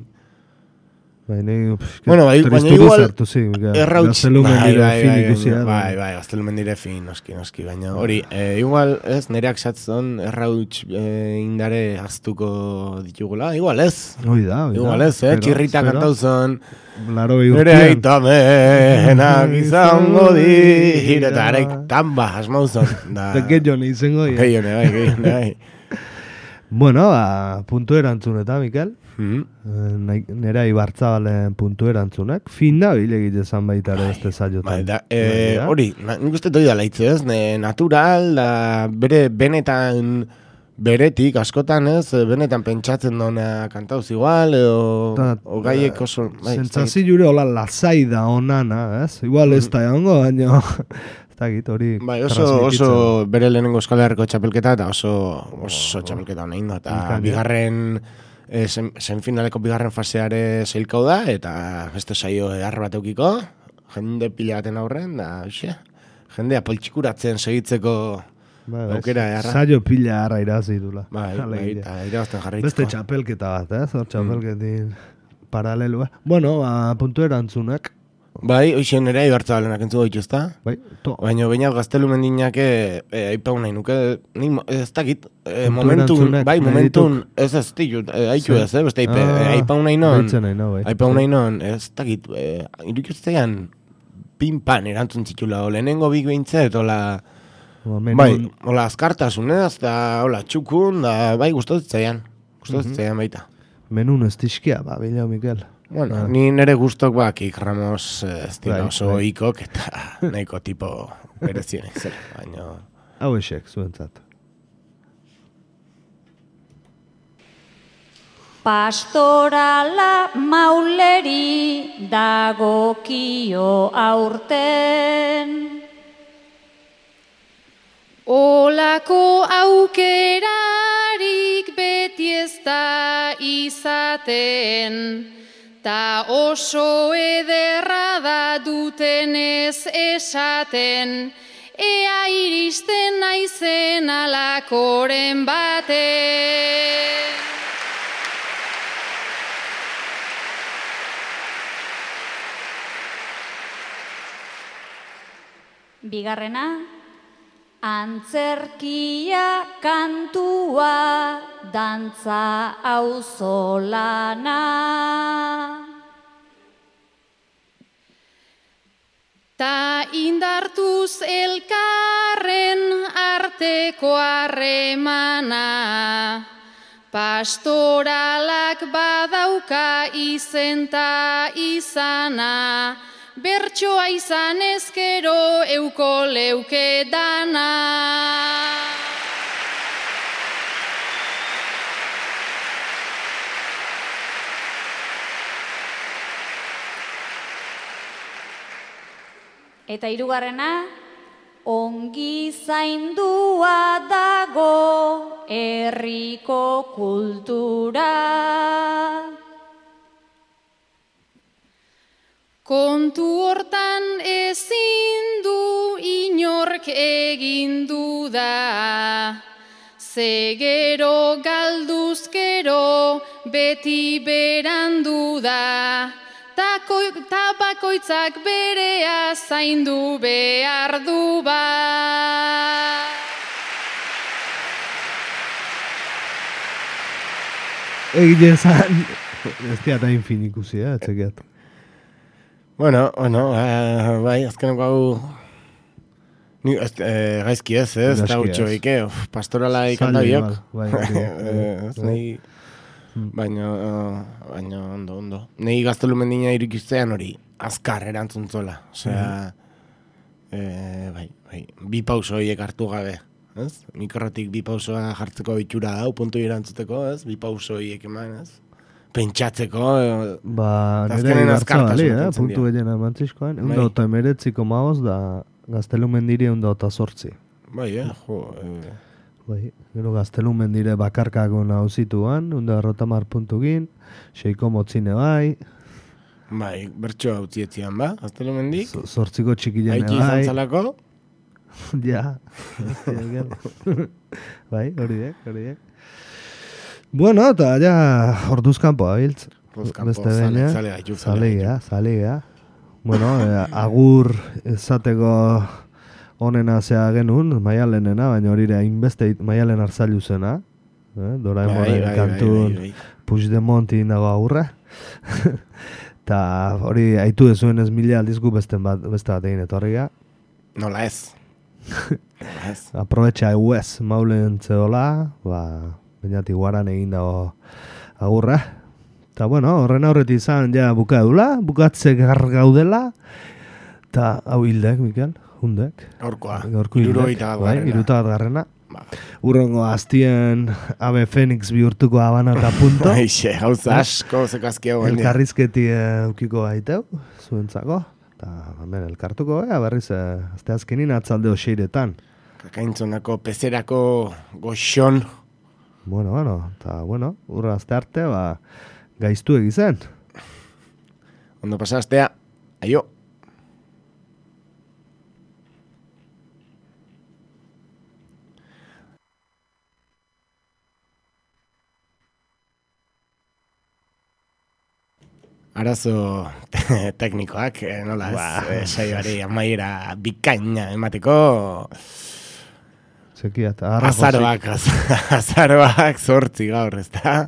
Bueno, baina igual errautzen. Gaztelu mendire fin, noski, baina hori, igual, ez, nereak satzen errauts indare aztuko ditugula, igual ez. Igual ez, txirrita kantauzon. Nere aitamenak izango dir, eta araik tamba asmauzon. Gehione izango dir. Gehione, bai. Bueno, puntu erantzuneta, Mikel. Nerea Ibartzabalen puntu erantzunak. Fina bilegit esan baita ere beste zaiotan. Hori, nik uste toi da laitze ez, natural, bere benetan beretik, askotan ez, benetan pentsatzen dona kantauz igual, edo gaiek oso... Zentzazio jure hola lasai da onana, ez? Igual ez da egongo, baina ez dakit, hori bai, oso bere lehenengo Euskal Herriko txapelketa, eta oso txapelketa honein da, eta bigarren, semifinaleko bigarren faseare zeilkau da, eta beste saio edar bat eukiko, jende pila baten aurren, da, jendea poltsikuratzen segitzeko aukera eharra. Saio pila harra irazi dula. Bai, eta irabazten jarraitzeko. Beste txapelketa bat, hor txapelketin paralelua. Bueno, puntu erantzunak. Bai, hoxen ere ibartza balenak entzu doitu, ezta? Bai, baina baina gaztelu mendinak aipau nahi nuke, ez dakit, momentun, ez ditut, haitu ez, beste aipau nahi non, ez dakit, irukiztean pinpan erantzun zitula, lehenengo bik behintzet, bai, hola azkartasunez, da hola txukun, da bai, gustatzen baita. Menun ez tixkia, Bilao Mikel. Bueno, ni nere gustok Kik Ramos ez dira oso ikok eta nahiko tipo berezienek zela, baina... Hau esek, zuentzat. Pastorala mauleri dagokio aurten. Olako aukerarik beti ez da izaten, ta oso ederra da dutenez esaten, ea iristen naizen alakoren baten. Bigarrena, antzerkia kantua, dantza auzolana. Ta indartuz elkarren arteko harremana, pastoralak badauka izenta izana, bertsoa izan ezkero euko leuke dana. Eta hirugarrena, ongi zaindua dago herriko kultura. Kontu hortan ezin du inork egin duda, ze gero galduzkero beti berandu da, ta bakoitzak berea zaindu behar du ba. Egile zan, ez diata infinikusi, etxekiat. Bueno, bai, azkeneko hau gaizki ez, eta gutxo ike, pastorala ikanda biok. Baina ondo. Nei Gaztelu mendina irikiztean hori, azkar erantzuntzola. Osea, bai, bi pauso horiek hartu gabe. Mikrotik bi pausoa jartzeko bitxura hau, puntu erantzuteko, bi pauso horiek eman, pentsatzeko, nire igartza bali, puntu egena mantzizkoan, 1.19 da Gaztelu mendire 1.8. Bai, Bai, gero Gaztelu mendire bakarkako nauzituan, 1.40 puntugin, 6 motzine bai. Bai, bertso hau zietzian ba, Gaztelu mendik. Zortziko txikilene bai. Aiki izan zalako. Ja. Bai, horiek. Bueno, eta ja orduzkampo abiltz. Zalegea. Bueno, agur ezateko honena zea genuen, Maialenena, baina hori hainbeste Maialen Arzailu zena. Doraemonen kantun Puigdemont indago agurra. Eta hori haitu dezuen ez mila aldizgu beste bat egin etorria. Nola ez. Aprobetxa eguez maulen zeola, bainati guaran egin dago agurra. Eta bueno, horren aurreti izan ja bukatze gaudela, eta hau hildek, Mikel, hundek. Horkoa, irurogeita garrena. Urrengo aztien Ave Fénix bihurtuko Habana eta punto. Aixe, gauza asko zekazkia guen. Elkarrizketi eukiko gaiteu, zuentzako. Eta, hemen, elkartuko, berriz, azte azkenin atzaldeo 6-etan. Kakaintzonako pezerako goxon. Bueno, eta, urra azte arte, gaiztu egizen. Ondo pasa astea, aio. Arazo teknikoak, nola ez, saioari amaiera bikaina emateko azaroak 8 gaur, ezta?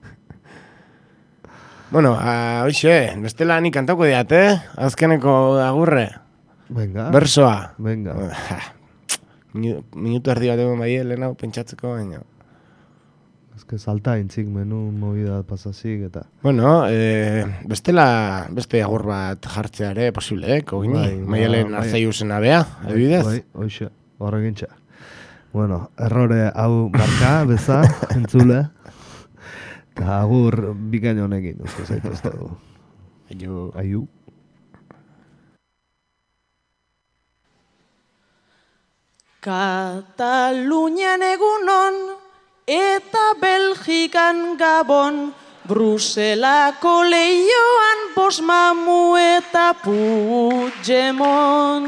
Bueno, hoxe, bestela nik kantauko diat, azkeneko agurre. Venga. Bersoa. Venga. Minutu erdi bat egon bai, lehenago pentsatzeko, baina. Ez salta intzik menu movida pasazik eta... Bueno, bestela, beste agur bat jartzea ere posible, kogini? Maialen Arzaiusena bea, adibidez? Bai, hoxe, horregintxa. Bueno, errore hau marka, beza, entzule. Eta agur bikain honekin, uste zaitu ez dugu. Aiu. Katalunian egunon, eta Belgikan Gabon, Bruselako leioan Bosmamu eta Puigdemont.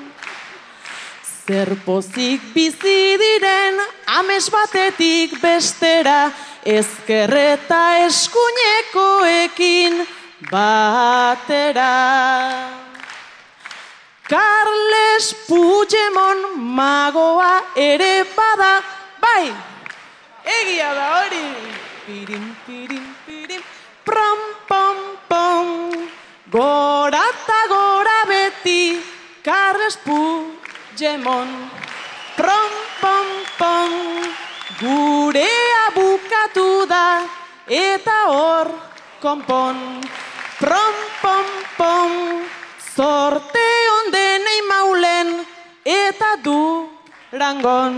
Zer pozik bizi diren, ames batetik bestera, ezkerreta eskuinekoekin batera. Carles Puigdemont magoa ere bada, bai! Egia da hori! Pirim, pirim, pirim, prom, pom, pom. Gora eta gora beti, Carles Puigdemont. Prom, pom, pom. Gurea bukatu da, eta hor konpon. Prom, pom, pom. Zorte ondenei maulen, eta Durangon.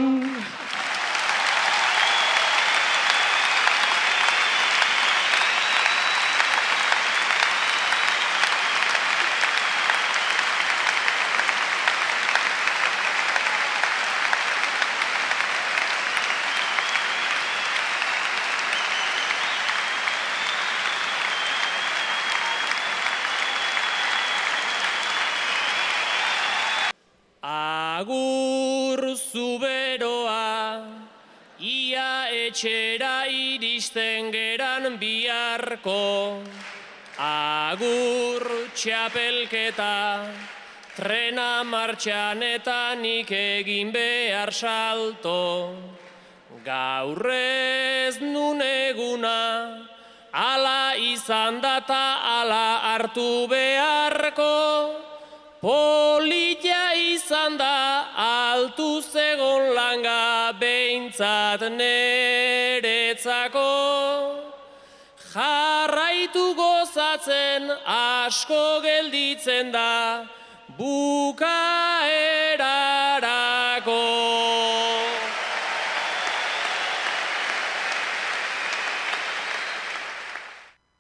Agur zuberoa, ia etxera iristen geran biharko. Agur txapelketa, trena martxan eta nik egin behar salto. Gaur ez nun eguna, ala izan data ala hartu beharko. Polita izan da, altu zegon langa behintzat neretzako. Jarraitu gozatzen, asko gelditzen da, buka